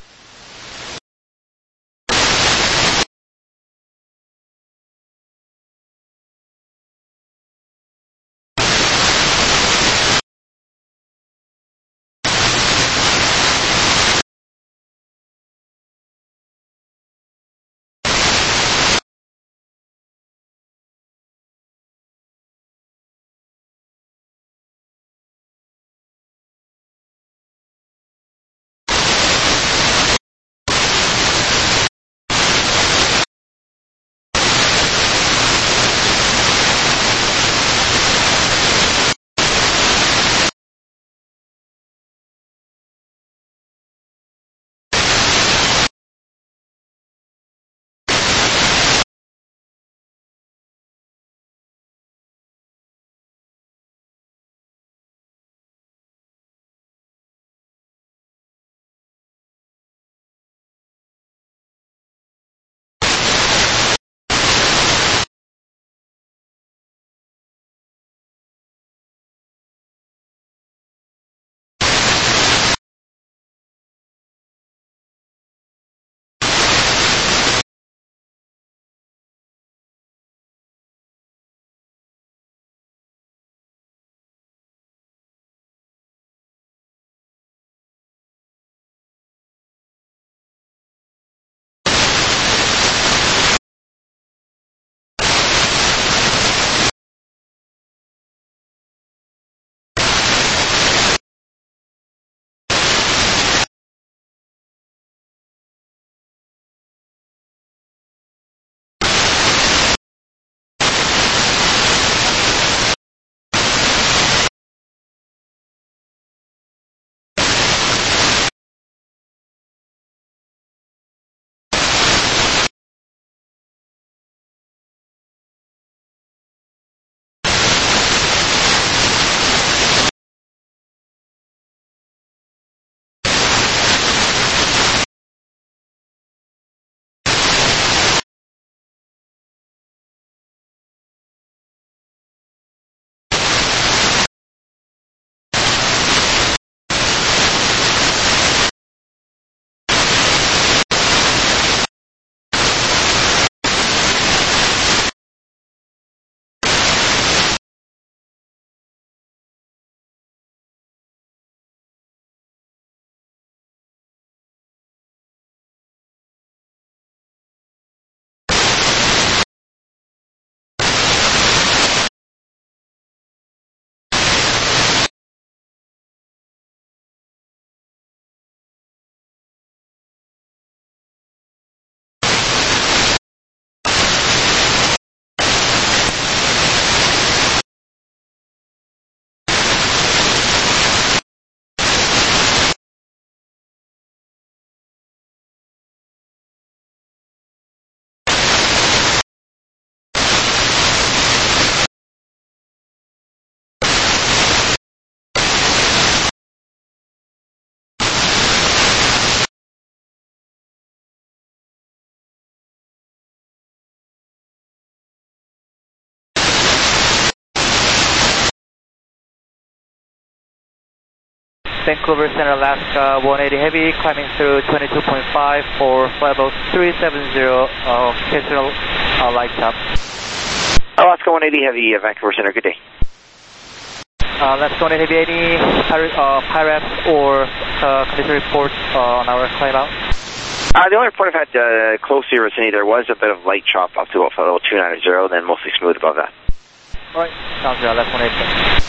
Vancouver Center, Alaska, one eighty Heavy, climbing through twenty-two point five for flight level three seven zero, uh, occasional uh, light up. Alaska one eighty Heavy, uh, Vancouver Center, good day. Uh, let's go Heavy eighty, pirate, uh, Pyrex or uh, condition report uh, on our climb out. Uh, the only report I've had uh, close to your vicinity, there was a bit of light chop up to about level two ninety, then mostly smooth above that. Alright, sounds good. Left one eighty.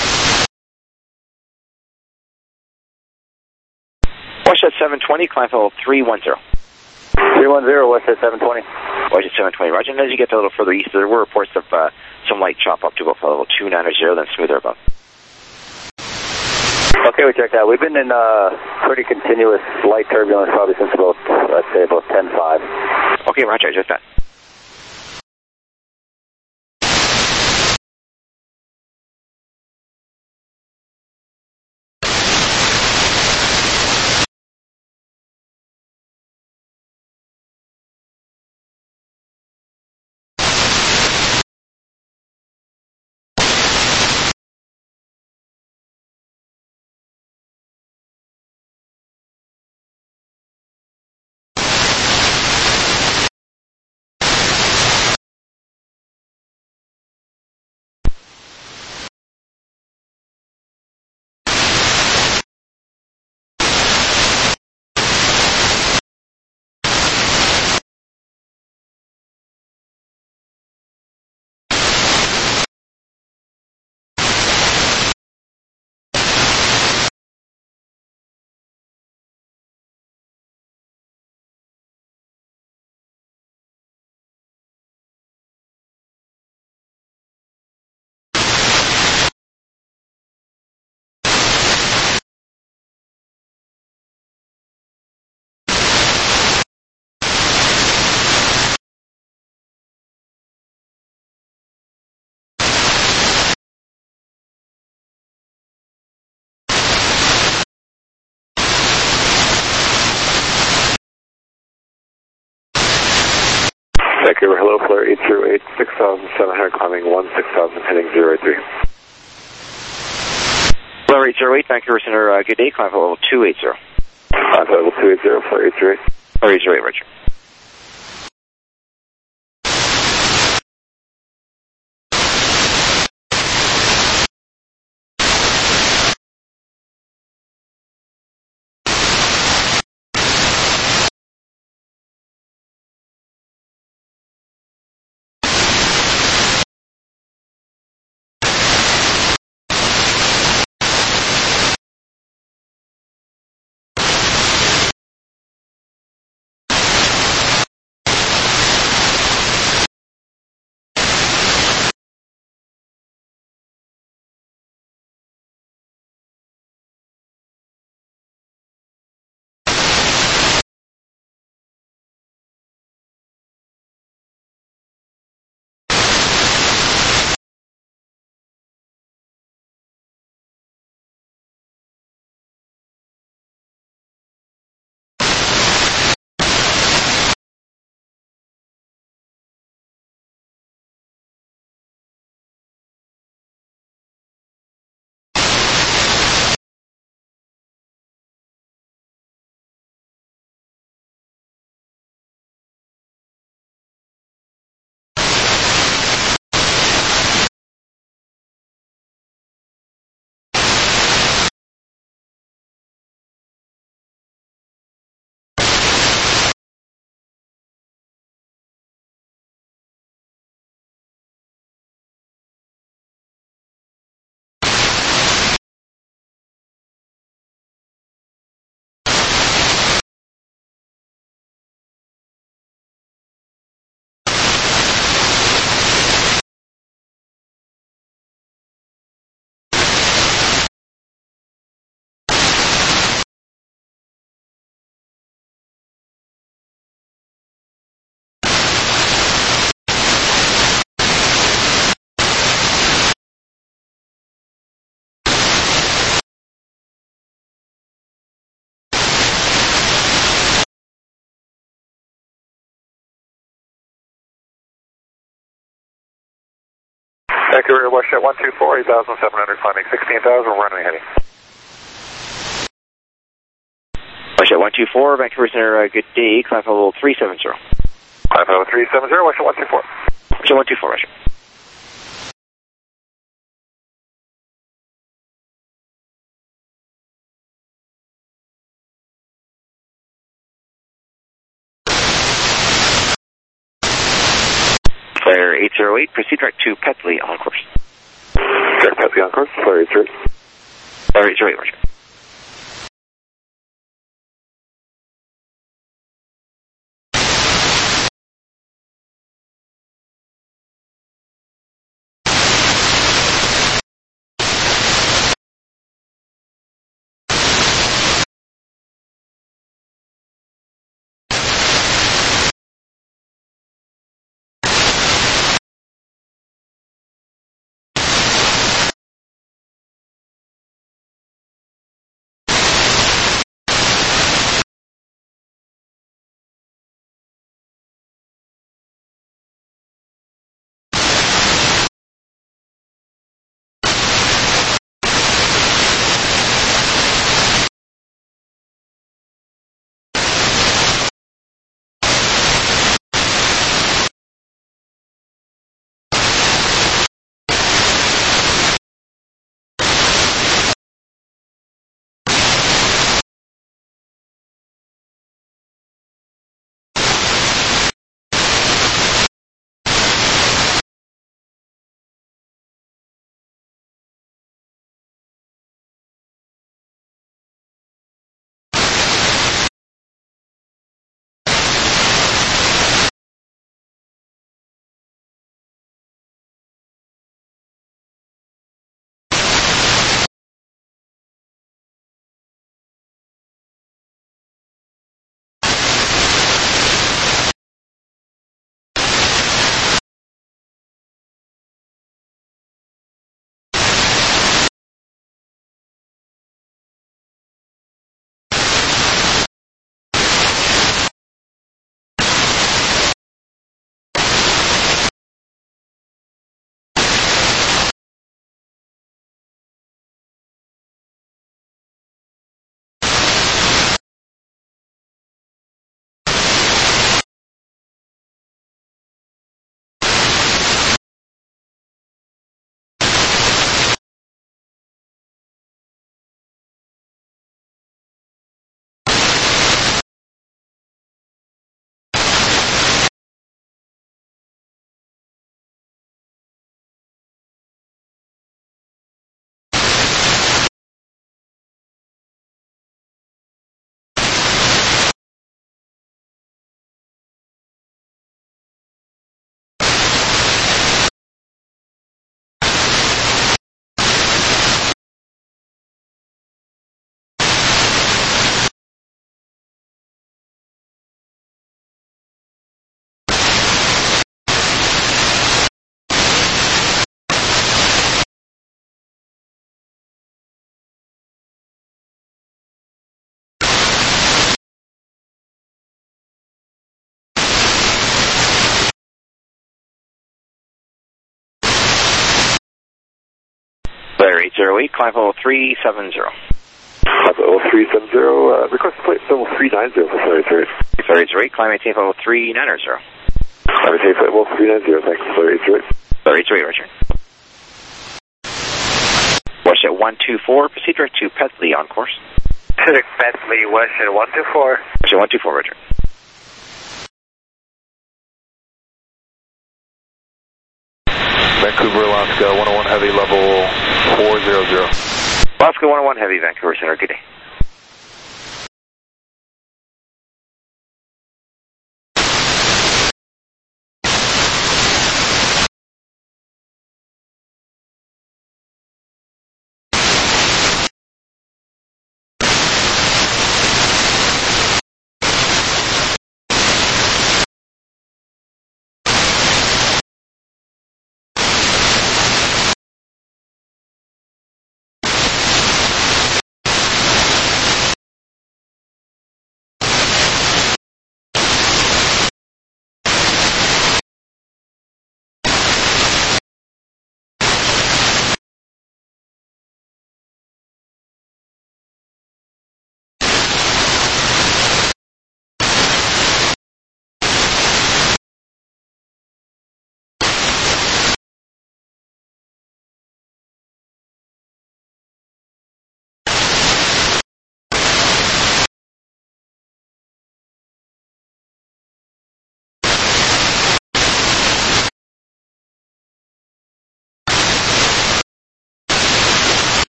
Westjet seven twenty, climb level three one zero. three one zero, Westjet seven twenty. Westjet seven twenty, roger. And as you get a little further east, there were reports of uh, some light chop up to about level two ninety, then smoother above. Okay, we checked out. We've been in uh, pretty continuous light turbulence probably since about, let's say, about ten five. Okay, roger, just that. Vancouver, hello, flare eight zero eight, six thousand seven hundred, climbing one six thousand, heading zero eight three. Flare eight zero eight, Vancouver Center, uh, good day, climb level two eighty. Climb level two eighty, flare eight zero eight. Flare eight zero eight, roger. Vancouver, Westjet one two four, eight thousand seven hundred, climbing sixteen thousand, runway heading. Westjet one two four, Vancouver Center, uh, good day, climb level three seventy. Climb level three seventy, Westjet one two four. Westjet one two four, Roger. Flare eight zero eight, proceed direct to Petley on course. Direct Petley on course, Flare eight zero eight. Flare eight zero eight, roger. Flare eight zero eight, climb level three seven zero. Climb level three seven zero, uh, request flight level three nine zero for Flare eight zero eight. Flare eight zero eight, climb maintain level three nine zero. Climb maintain flight level three nine zero, thanks, Flare eight zero eight. Flare eight zero eight, roger. Watershed one two four, proceed direct to Petley on course. Pacific Petley, Watershed one two four. Watershed one two four, roger. Vancouver, Alaska, one oh one Heavy, level four zero zero. Alaska one oh one Heavy, Vancouver Center, good day.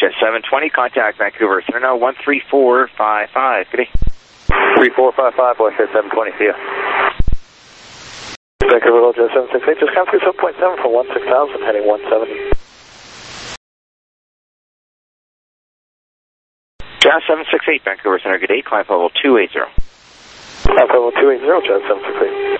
WestJet seven twenty, contact Vancouver Center now one three four five five. Good day. three four five five, WestJet seven twenty, see ya. Vancouver WestJet seven sixty-eight, just count through seven point seven for one six thousand, heading one seventy. Jazz seven six eight, Vancouver Center, good day, climb level two eighty. Climb level two eighty, Jazz seven six eight.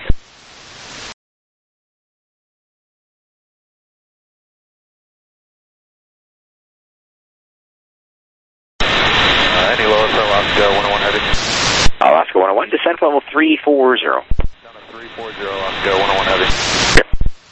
Any lowest Alaska one oh one heading. Alaska one oh one, descent level three forty. Down to three forty, Alaska one oh one heading. Yep.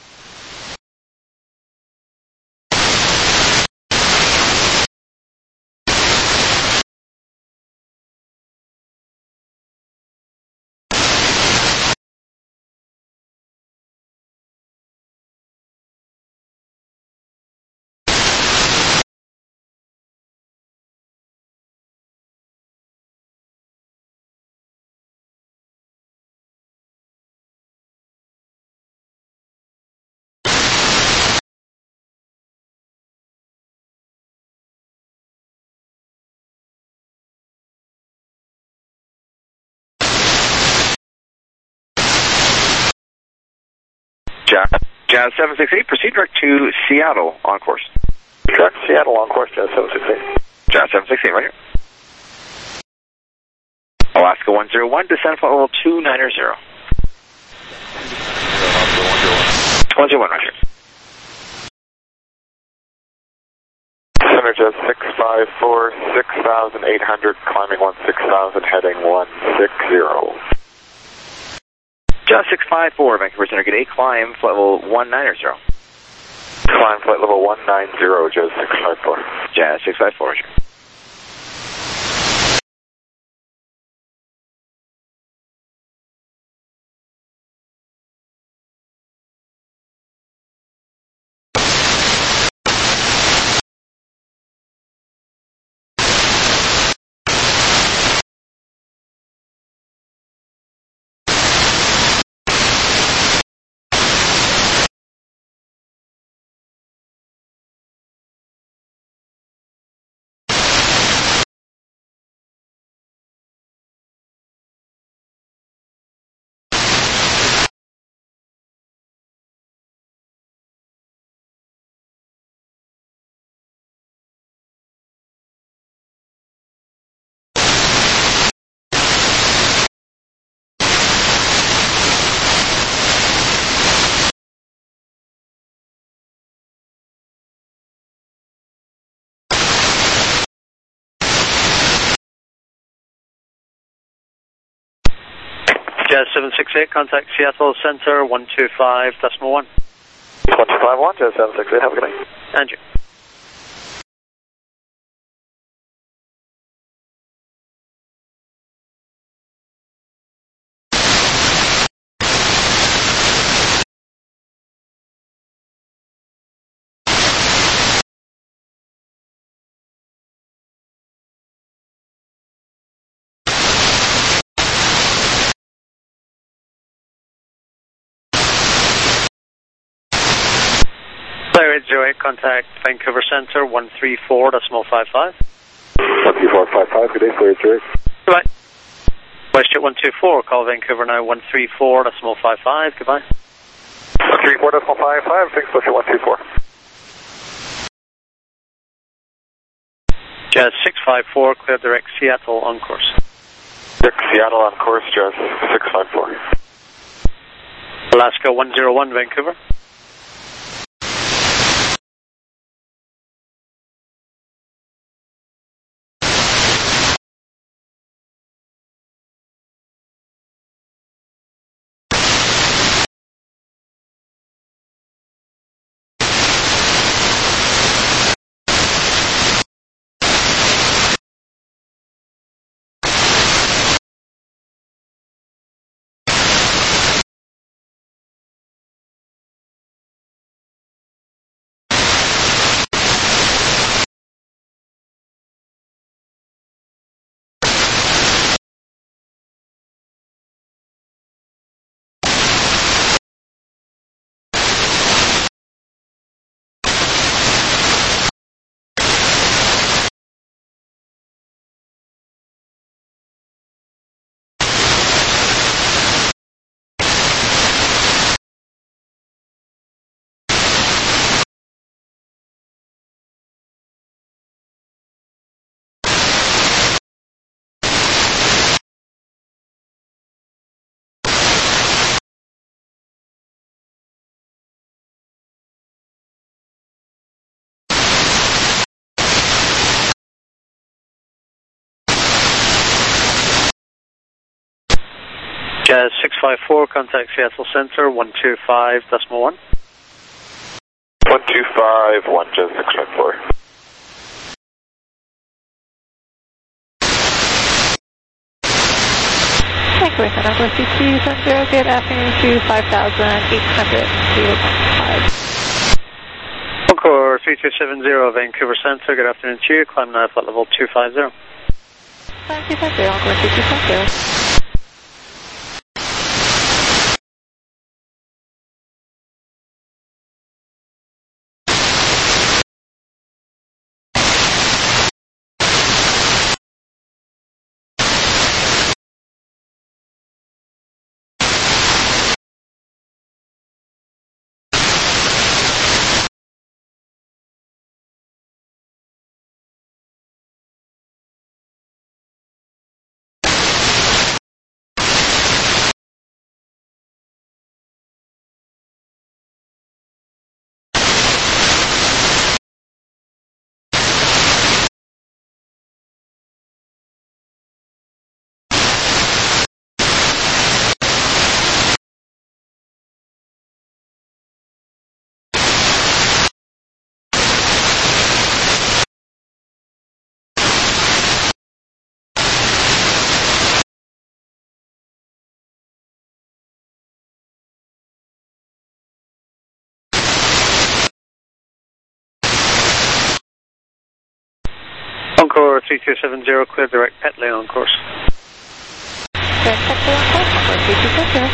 Jazz, Jazz seven six eight, proceed direct to Seattle on course. Direct Seattle on course, Jazz seven six eight. Jazz seven six eight, right here. Alaska one oh one, descent flight level two ninety. one oh one, right here. Center Jazz six five four, six thousand eight hundred, climbing one six thousand, heading one six zero. Jazz six five four, Vancouver Center, good day, climb flight level one ninety. Climb flight level one ninety, Jazz six five four. Jazz six five four, right here. Jazz seven six eight, contact Seattle Center one two five decimal one. one two five one, Jazz seven six eight, have a good night. And you. Player eight zero eight, contact Vancouver Center one three four decimal five five. one three four five five, good day, Player eight zero eight. Goodbye. WestJet one two four, call Vancouver now one three four decimal five five, goodbye. one three four decimal five five, thanks, WestJet one two four. Jazz six five four, clear direct Seattle on course. Direct Seattle on course, Jazz six five four. Alaska one oh one, Vancouver. Jazz six five four, contact Seattle Center, one two five decimal one. one two five one, Jazz six five four. Vancouver Center, Northwest C two seven zero, good afternoon to five thousand eight hundred, zero point five. Encore three two seven zero, Vancouver Center, good afternoon to you, climb now flight level two five zero. Climb two five zero, Encore three two seven zero. Encore three two seven zero, clear direct Petley on course. Direct Petley on course, Encore three two seven zero.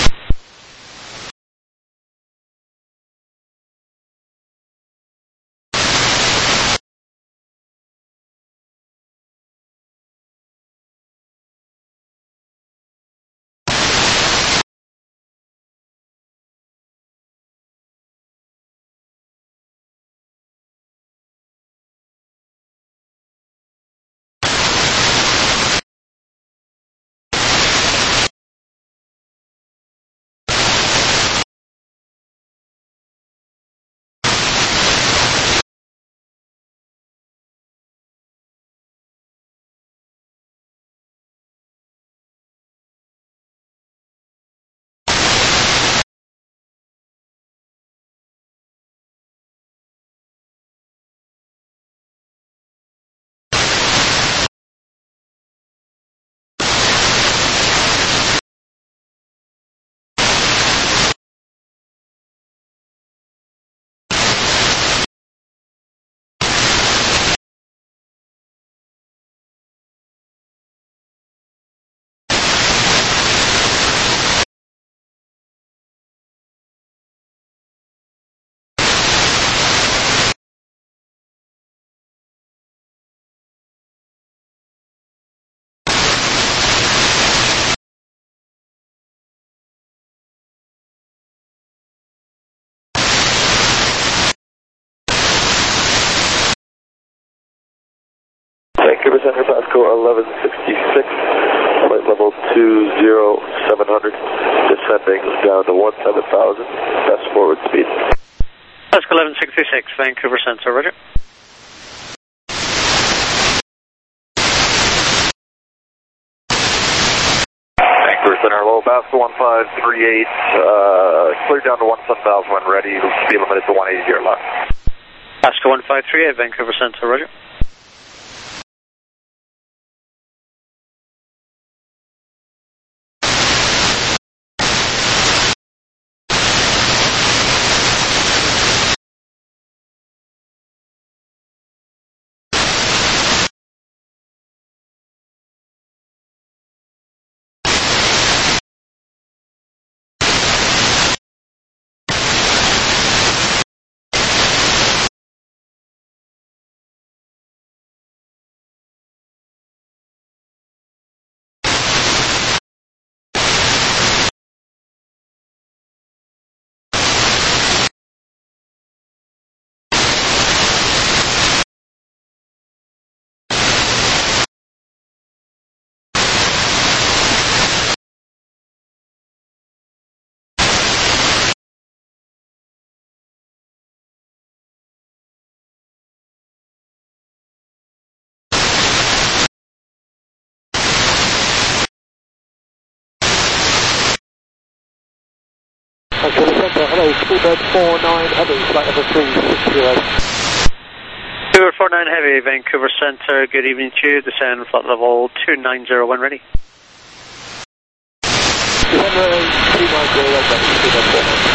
Vancouver Center, Pasco eleven sixty-six, flight level two zero seven hundred, descending down to one seven thousand, best forward speed. Pasco eleven sixty-six, Vancouver Center, roger. Vancouver Center, low Pasco one five three eight, uh, clear down to one seven thousand when ready, speed limit is to one eighty your left. Pasco one five three eight, Vancouver Center, roger. Okay, Speedbird four nine Heavy, flight level three six zero. Speedbird four nine Heavy, Vancouver Centre, good evening to you. Descend flight level two nine zero when ready. Descend runway two nine zero when ready, Speedbird four nine.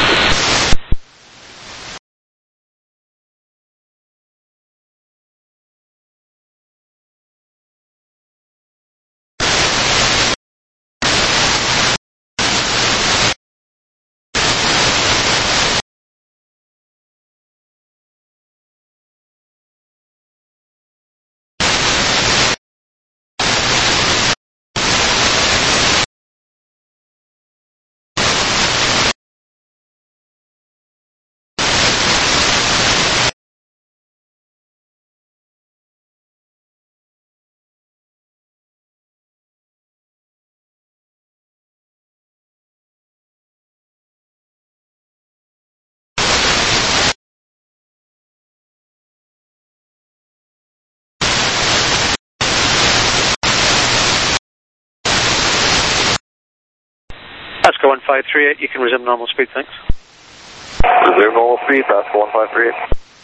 Pasco one five three eight, you can resume normal speed, thanks. Resume normal speed, Pasco one five three eight.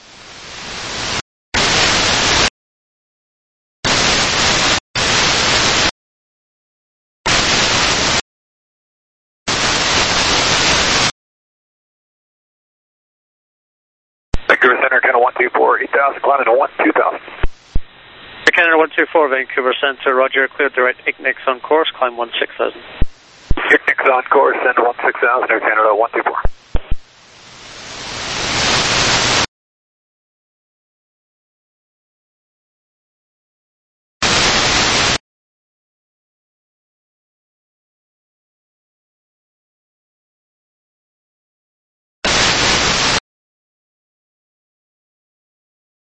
Vancouver Center, Canada one two four, eight thousand, climbing to one two thousand. Canada one two four, Vancouver Centre, roger, cleared direct Ignix on course, climb one six thousand. Ignix on course, send one six thousand, Air Canada one two four.